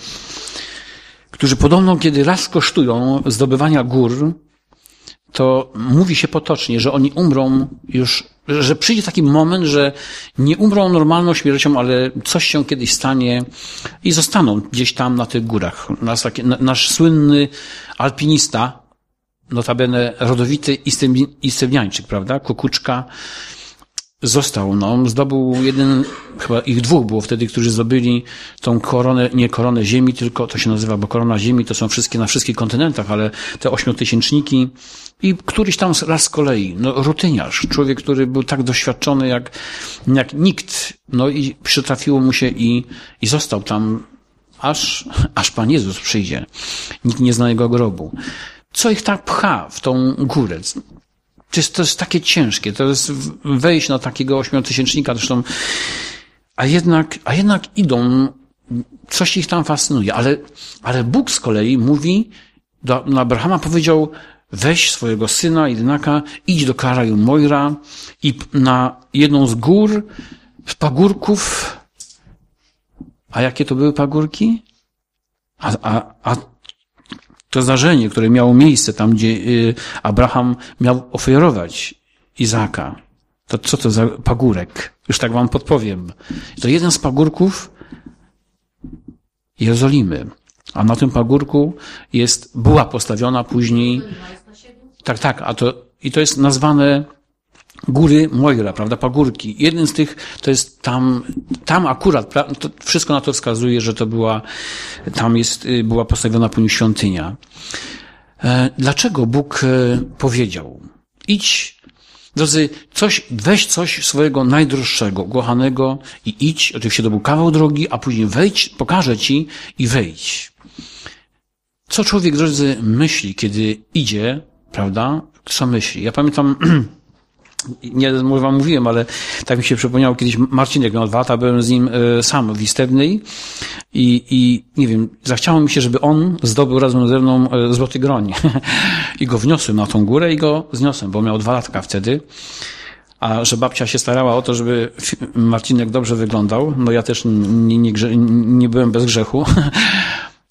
którzy podobno, kiedy raz kosztują zdobywania gór, to mówi się potocznie, że oni umrą już, że przyjdzie taki moment, że nie umrą normalną śmiercią, ale coś się kiedyś stanie i zostaną gdzieś tam na tych górach. Nasz słynny alpinista, notabene rodowity Istebniańczyk, prawda? Kukuczka, został, zdobył chyba ich 2 było wtedy, którzy zdobyli tą koronę, nie koronę ziemi, tylko to się nazywa, bo korona ziemi to są na wszystkich kontynentach, ale te 8-tysięczniki i któryś tam raz z kolei, rutyniarz, człowiek, który był tak doświadczony jak nikt, i przytrafiło mu się i został tam, aż Pan Jezus przyjdzie. Nikt nie zna jego grobu. Co ich tak pcha w tą górę? To jest takie ciężkie, to jest wejść na takiego 8-tysięcznika, zresztą, a jednak idą, coś ich tam fascynuje, ale Bóg z kolei mówi, do Abrahama powiedział, weź swojego syna, jedynaka, idź do kraju Mojra i na jedną z gór, z pagórków, a jakie to były pagórki? A to zdarzenie, które miało miejsce tam, gdzie Abraham miał ofiarować Izaaka, to co to za pagórek? Już tak wam podpowiem. To jeden z pagórków Jerozolimy. A na tym pagórku była postawiona później, tak, i to jest nazwane góry Mojra, prawda, pagórki. Jeden z tych, to jest tam akurat, to wszystko na to wskazuje, że to była postawiona później świątynia. Dlaczego Bóg powiedział? Idź, drodzy, weź coś swojego najdroższego, ukochanego i idź, oczywiście to był kawał drogi, a później wejdź, pokażę ci i wejdź. Co człowiek, drodzy, myśli, kiedy idzie, prawda? Co myśli? Ja pamiętam, nie wam mówiłem, ale tak mi się przypomniało, kiedyś Marcinek miał 2 lata, byłem z nim sam w Istebnej i nie wiem, zachciało mi się, żeby on zdobył razem ze mną złoty groń. I go wniosłem na tą górę i go zniosłem, bo miał 2 latka wtedy. A że babcia się starała o to, żeby Marcinek dobrze wyglądał, ja też nie byłem bez grzechu,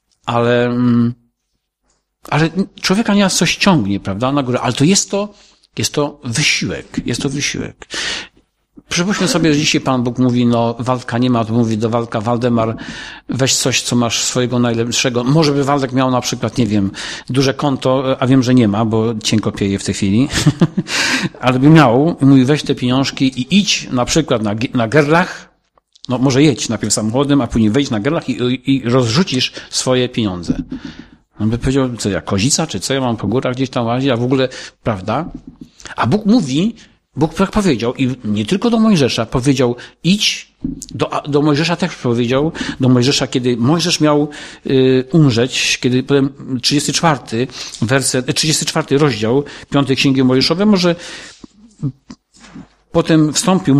ale człowieka nieraz coś ciągnie, prawda, na górę, ale to jest to Jest to wysiłek. Jest to wysiłek. Przypuśćmy sobie, że dzisiaj Pan Bóg mówi, no Waldka nie ma, to mówi do Waldka, Waldemar, weź coś, co masz swojego najlepszego. Może by Waldek miał na przykład, nie wiem, duże konto, a wiem, że nie ma, bo cienko pieje w tej chwili, ale by miał, i mówi, weź te pieniążki i idź na przykład na Gerlach, no może jedź najpierw samochodem, a później wejdź na Gerlach i rozrzucisz swoje pieniądze. On by powiedział, co ja, kozica, czy co ja mam po górach gdzieś tam łazić, a w ogóle, prawda? A Bóg mówi, Bóg tak powiedział i nie tylko do Mojżesza, powiedział idź, do Mojżesza też powiedział, do Mojżesza, kiedy Mojżesz miał umrzeć, kiedy potem 34 rozdział 5 Księgi Mojżeszowej, może potem wstąpił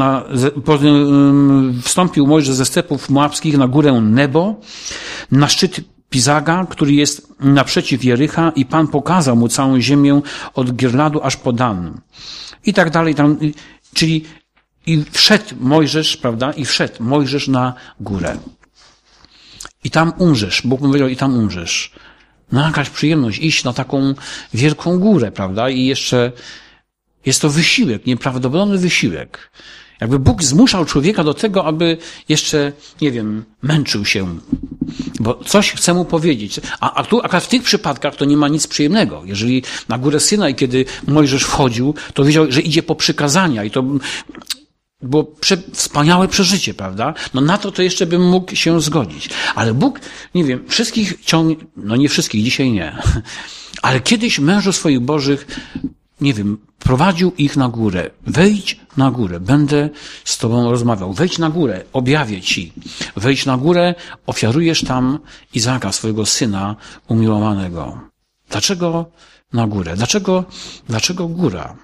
Mojżesz ze stepów moabskich na górę Nebo, na szczyt Pizaga, który jest naprzeciw Jericha i Pan pokazał mu całą ziemię od Girladu aż po Dan. I tak dalej, tam, czyli i wszedł Mojżesz, prawda, i wszedł Mojżesz na górę. I tam umrzesz, Bóg mu powiedział, i tam umrzesz. No jakaś przyjemność iść na taką wielką górę, prawda, i jeszcze jest to wysiłek, nieprawdopodobny wysiłek. Jakby Bóg zmuszał człowieka do tego, aby jeszcze, nie wiem, męczył się. Bo coś chce mu powiedzieć. A tu akurat w tych przypadkach to nie ma nic przyjemnego. Jeżeli na górę Synaj, kiedy Mojżesz wchodził, to wiedział, że idzie po przykazania i to było wspaniałe przeżycie, prawda? No na to jeszcze bym mógł się zgodzić. Ale Bóg, nie wiem, wszystkich ciągnie, no nie wszystkich, dzisiaj nie. Ale kiedyś mężów swoich bożych, nie wiem, prowadził ich na górę. Wejdź na górę, będę z tobą rozmawiał. Wejdź na górę, objawię ci. Wejdź na górę, ofiarujesz tam Izaaka, swojego syna umiłowanego. Dlaczego na górę? Dlaczego góra?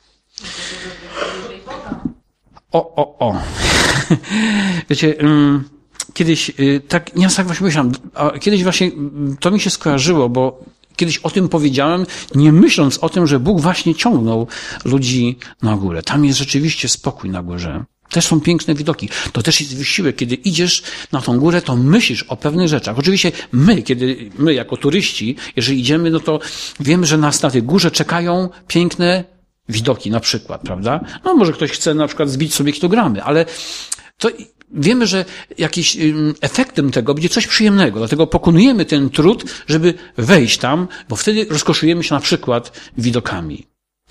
Wiecie, kiedyś, tak, nie tak właśnie myślałem, kiedyś właśnie to mi się skojarzyło, bo kiedyś o tym powiedziałem, nie myśląc o tym, że Bóg właśnie ciągnął ludzi na górę. Tam jest rzeczywiście spokój na górze. Też są piękne widoki. To też jest wysiłek. Kiedy idziesz na tą górę, to myślisz o pewnych rzeczach. Oczywiście my jako turyści, jeżeli idziemy, no to wiemy, że nas na tej górze czekają piękne widoki na przykład, prawda? No może ktoś chce na przykład zbić sobie kilogramy, ale to wiemy, że jakiś efektem tego będzie coś przyjemnego. Dlatego pokonujemy ten trud, żeby wejść tam, bo wtedy rozkoszujemy się na przykład widokami.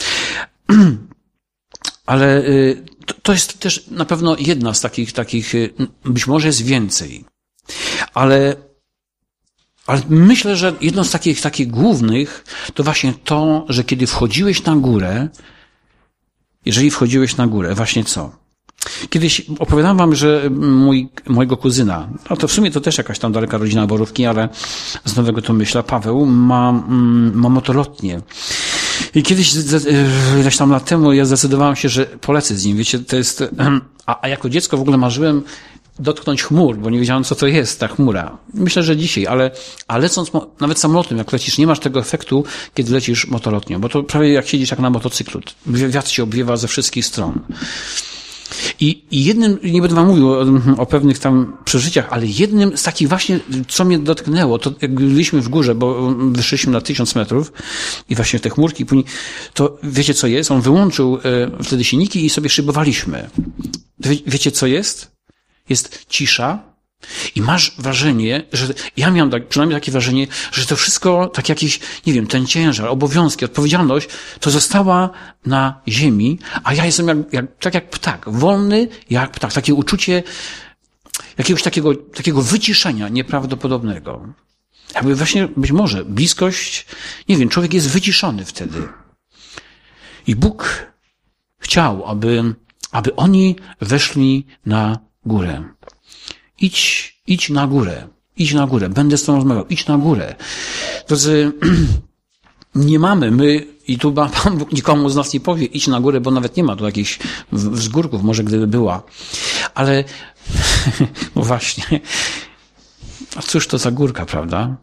Ale to jest też na pewno jedna z takich, być może jest więcej. Ale myślę, że jedną z takich głównych to właśnie to, że kiedy wchodziłeś na górę, jeżeli wchodziłeś na górę, właśnie co? Kiedyś opowiadałem wam, że mojego kuzyna, no to w sumie to też jakaś tam daleka rodzina Borówki, ale z nowego to myślę, Paweł ma motolotnię. I kiedyś, ileś tam lat temu, ja zdecydowałem się, że polecę z nim. Wiecie, to jest, a jako dziecko w ogóle marzyłem dotknąć chmur, bo nie wiedziałem, co to jest ta chmura. Myślę, że dzisiaj, ale lecąc nawet samolotem, jak lecisz, nie masz tego efektu, kiedy lecisz motolotnią, bo to prawie jak siedzisz jak na motocyklu. Wiatr się obwiewa ze wszystkich stron. I jednym, nie będę wam mówił o pewnych tam przeżyciach, ale jednym z takich właśnie, co mnie dotknęło, to jak byliśmy w górze, bo wyszliśmy na 1000 metrów i właśnie te chmurki, później, to wiecie co jest? On wyłączył wtedy silniki i sobie szybowaliśmy. Wiecie co jest? Jest cisza i masz wrażenie, że ja miałem przynajmniej takie wrażenie, że to wszystko, tak jakiś, nie wiem, ten ciężar, obowiązki, odpowiedzialność, to została na ziemi, a ja jestem tak jak ptak, wolny jak ptak, takie uczucie jakiegoś takiego wyciszenia nieprawdopodobnego. Jakby właśnie, być może, bliskość, nie wiem, człowiek jest wyciszony wtedy. I Bóg chciał, aby oni weszli na górę. Idź na górę, będę z tobą rozmawiał, idź na górę. Drodzy, nie mamy, i tu Pan Bóg nikomu z nas nie powie, idź na górę, bo nawet nie ma tu jakichś wzgórków, może gdyby była. Ale, no właśnie, a cóż to za górka, prawda?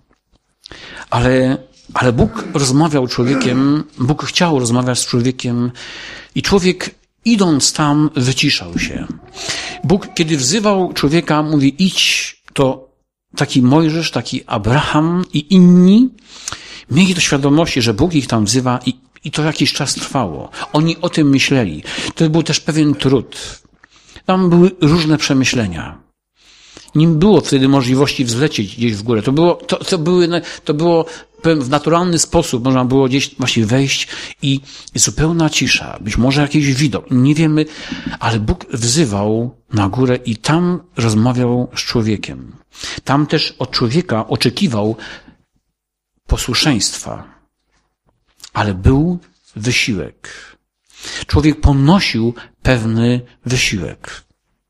Ale Bóg rozmawiał człowiekiem, Bóg chciał rozmawiać z człowiekiem i człowiek idąc tam wyciszał się. Bóg, kiedy wzywał człowieka, mówi idź, to taki Mojżesz, taki Abraham i inni mieli to świadomości, że Bóg ich tam wzywa I to jakiś czas trwało. Oni o tym myśleli. To był też pewien trud. Tam były różne przemyślenia. Nie było wtedy możliwości wzlecieć gdzieś w górę. To było w naturalny sposób. Można było gdzieś właśnie wejść i zupełna cisza. Być może jakiś widok. Nie wiemy, ale Bóg wzywał na górę i tam rozmawiał z człowiekiem. Tam też od człowieka oczekiwał posłuszeństwa. Ale był wysiłek. Człowiek ponosił pewny wysiłek.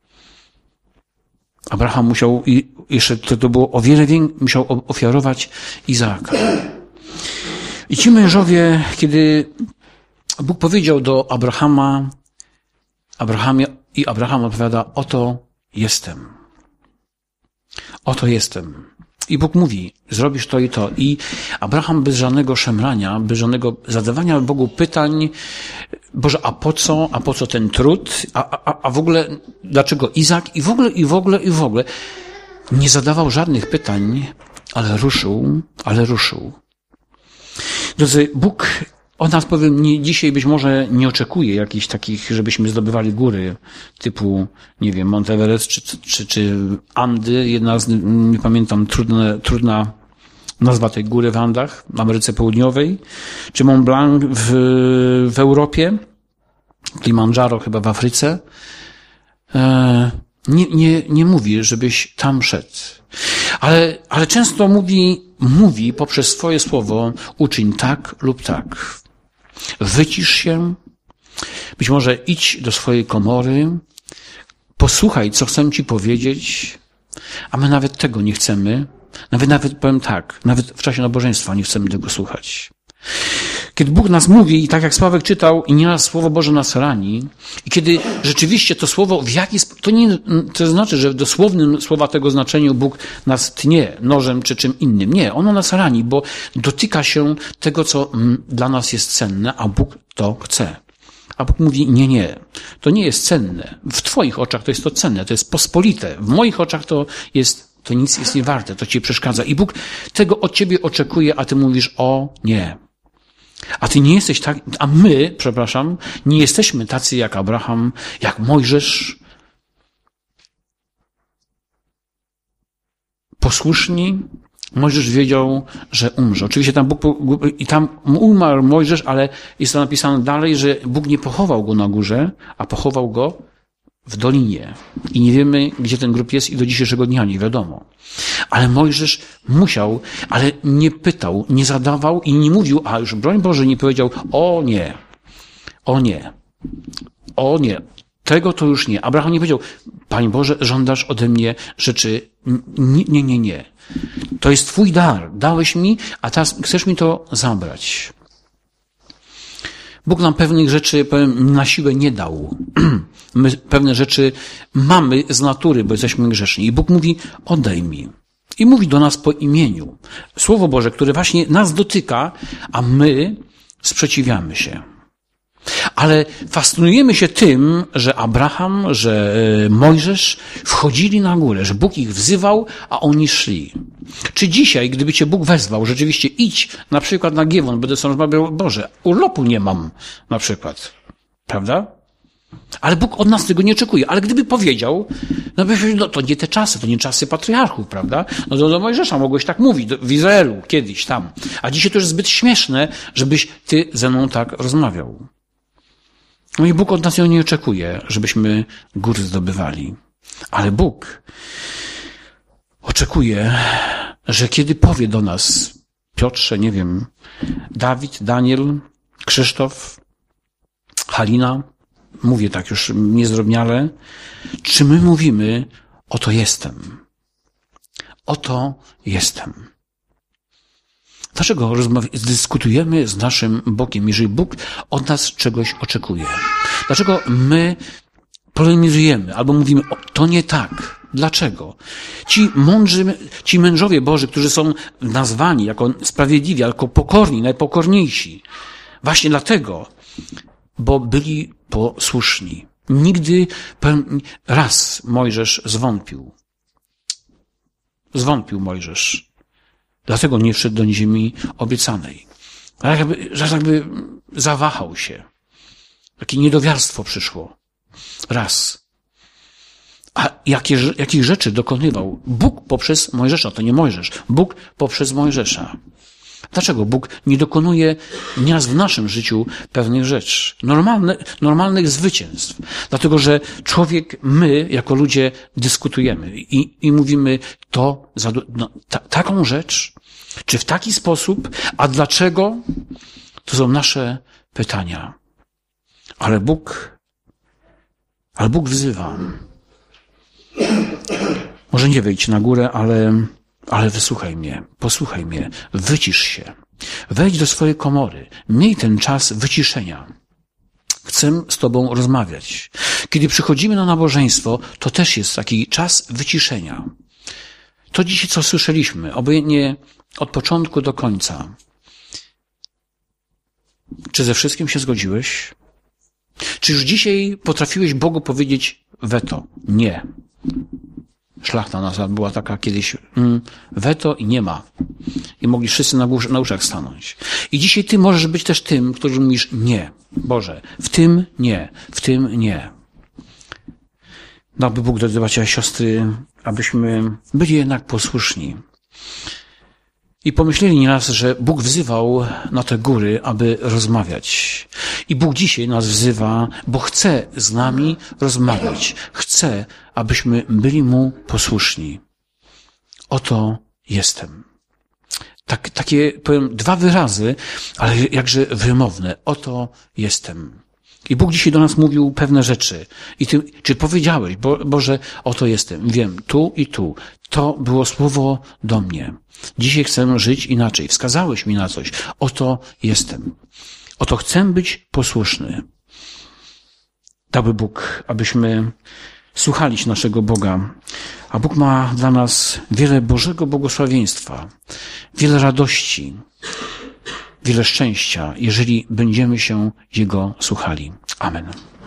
Abraham musiał, jeszcze to było o wiele więcej, musiał ofiarować Izaaka. I ci mężowie, kiedy Bóg powiedział do Abrahama, Abraham odpowiada, oto jestem. Oto jestem. I Bóg mówi, zrobisz to i to. I Abraham bez żadnego szemrania, bez żadnego zadawania Bogu pytań, Boże, a po co ten trud? A w ogóle, dlaczego Izak? I w ogóle. Nie zadawał żadnych pytań, ale ruszył. Drodzy, Bóg od nas, powiem, dzisiaj być może nie oczekuje jakichś takich, żebyśmy zdobywali góry typu, nie wiem, Mount Everest czy Andy, jedna z, nie pamiętam, trudna nazwa tej góry w Andach, w Ameryce Południowej, czy Mont Blanc w Europie, Kilimandżaro chyba w Afryce. Nie mówi, żebyś tam szedł. Ale często mówi poprzez swoje słowo, uczyń tak lub tak. Wycisz się, być może idź do swojej komory, posłuchaj, co chcę ci powiedzieć, a my nawet tego nie chcemy. Nawet powiem tak, nawet w czasie nabożeństwa nie chcemy tego słuchać. Kiedy Bóg nas mówi, i tak jak Sławek czytał, i nieraz Słowo Boże nas rani, i kiedy rzeczywiście to Słowo w jakiś sposób, to znaczy, że w dosłownym słowa tego znaczeniu Bóg nas tnie nożem czy czym innym. Nie, ono nas rani, bo dotyka się tego, co dla nas jest cenne, a Bóg to chce. A Bóg mówi, nie, to nie jest cenne. W twoich oczach to jest to cenne, to jest pospolite. W moich oczach to nic jest niewarte, to ci przeszkadza. I Bóg tego od ciebie oczekuje, a ty mówisz, o nie. A ty nie jesteś tak, a my, nie jesteśmy tacy jak Abraham, jak Mojżesz, posłuszni. Mojżesz wiedział, że umrze. Oczywiście tam umarł Mojżesz, ale jest to napisane dalej, że Bóg nie pochował go na górze, a pochował go w dolinie. I nie wiemy, gdzie ten grób jest i do dzisiejszego dnia nie wiadomo. Ale Mojżesz musiał, ale nie pytał, nie zadawał i nie mówił, a już broń Boże nie powiedział, o nie, tego to już nie. Abraham nie powiedział, Panie Boże, żądasz ode mnie rzeczy, nie. To jest twój dar, dałeś mi, a teraz chcesz mi to zabrać. Bóg nam pewnych rzeczy, powiem, na siłę nie dał. My pewne rzeczy mamy z natury, bo jesteśmy grzeszni. I Bóg mówi, oddaj mi. I mówi do nas po imieniu. Słowo Boże, które właśnie nas dotyka, a my sprzeciwiamy się. Ale fascynujemy się tym, że Abraham, że Mojżesz wchodzili na górę, że Bóg ich wzywał, a oni szli. Czy dzisiaj, gdyby cię Bóg wezwał, rzeczywiście idź na przykład na Giewon, będę sobie rozmawiał, Boże, urlopu nie mam na przykład. Prawda? Ale Bóg od nas tego nie oczekuje. Ale gdyby powiedział, to nie te czasy, to nie czasy patriarchów, prawda? No do Mojżesza mogłeś tak mówić, w Izraelu, kiedyś tam. A dzisiaj to jest zbyt śmieszne, żebyś ty ze mną tak rozmawiał. No i Bóg od nas nie oczekuje, żebyśmy góry zdobywali. Ale Bóg oczekuje, że kiedy powie do nas, Piotrze, nie wiem, Dawid, Daniel, Krzysztof, Halina, mówię tak już niezdrobniale, czy my mówimy, oto jestem. Oto jestem. Dlaczego dyskutujemy z naszym Bogiem, jeżeli Bóg od nas czegoś oczekuje? Dlaczego my polemizujemy albo mówimy, to nie tak? Dlaczego? Ci mężowie Boży, którzy są nazwani jako sprawiedliwi, jako pokorni, najpokorniejsi, właśnie dlatego, bo byli posłuszni. Nigdy raz Mojżesz zwątpił. Zwątpił Mojżesz. Dlatego nie wszedł do ziemi obiecanej. Ale jakby zawahał się. Takie niedowiarstwo przyszło. Raz. A jakich rzeczy dokonywał Bóg poprzez Mojżesza? To nie Mojżesz. Bóg poprzez Mojżesza. Dlaczego Bóg nie dokonuje nieraz w naszym życiu pewnych rzeczy? Normalnych zwycięstw. Dlatego, że my, jako ludzie, dyskutujemy i mówimy taką rzecz, czy w taki sposób, a dlaczego? To są nasze pytania. Ale Bóg wzywa. Może nie wejdź na górę, ale wysłuchaj mnie, posłuchaj mnie, wycisz się. Wejdź do swojej komory, miej ten czas wyciszenia. Chcę z Tobą rozmawiać. Kiedy przychodzimy na nabożeństwo, to też jest taki czas wyciszenia. To dzisiaj, co słyszeliśmy, obojętnie od początku do końca. Czy ze wszystkim się zgodziłeś? Czy już dzisiaj potrafiłeś Bogu powiedzieć weto? Nie. Szlachta nazwa była taka kiedyś weto i nie ma. I mogli wszyscy na uszach stanąć. I dzisiaj ty możesz być też tym, który mówisz nie. Boże, w tym nie, w tym nie. Dałby Bóg, drodzy bracia i siostry, abyśmy byli jednak posłuszni. I pomyśleli nieraz, że Bóg wzywał na te góry, aby rozmawiać. I Bóg dzisiaj nas wzywa, bo chce z nami rozmawiać. Chce, abyśmy byli Mu posłuszni. Oto jestem. Takie, powiem, 2 wyrazy, ale jakże wymowne. Oto jestem. I Bóg dzisiaj do nas mówił pewne rzeczy. I ty, czy powiedziałeś, Boże, oto jestem. Wiem, tu i tu. To było słowo do mnie. Dzisiaj chcę żyć inaczej. Wskazałeś mi na coś. Oto jestem. Oto chcę być posłuszny. Dałby Bóg, abyśmy słuchali naszego Boga. A Bóg ma dla nas wiele Bożego błogosławieństwa, wiele radości, wiele szczęścia, jeżeli będziemy się Jego słuchali. Amen.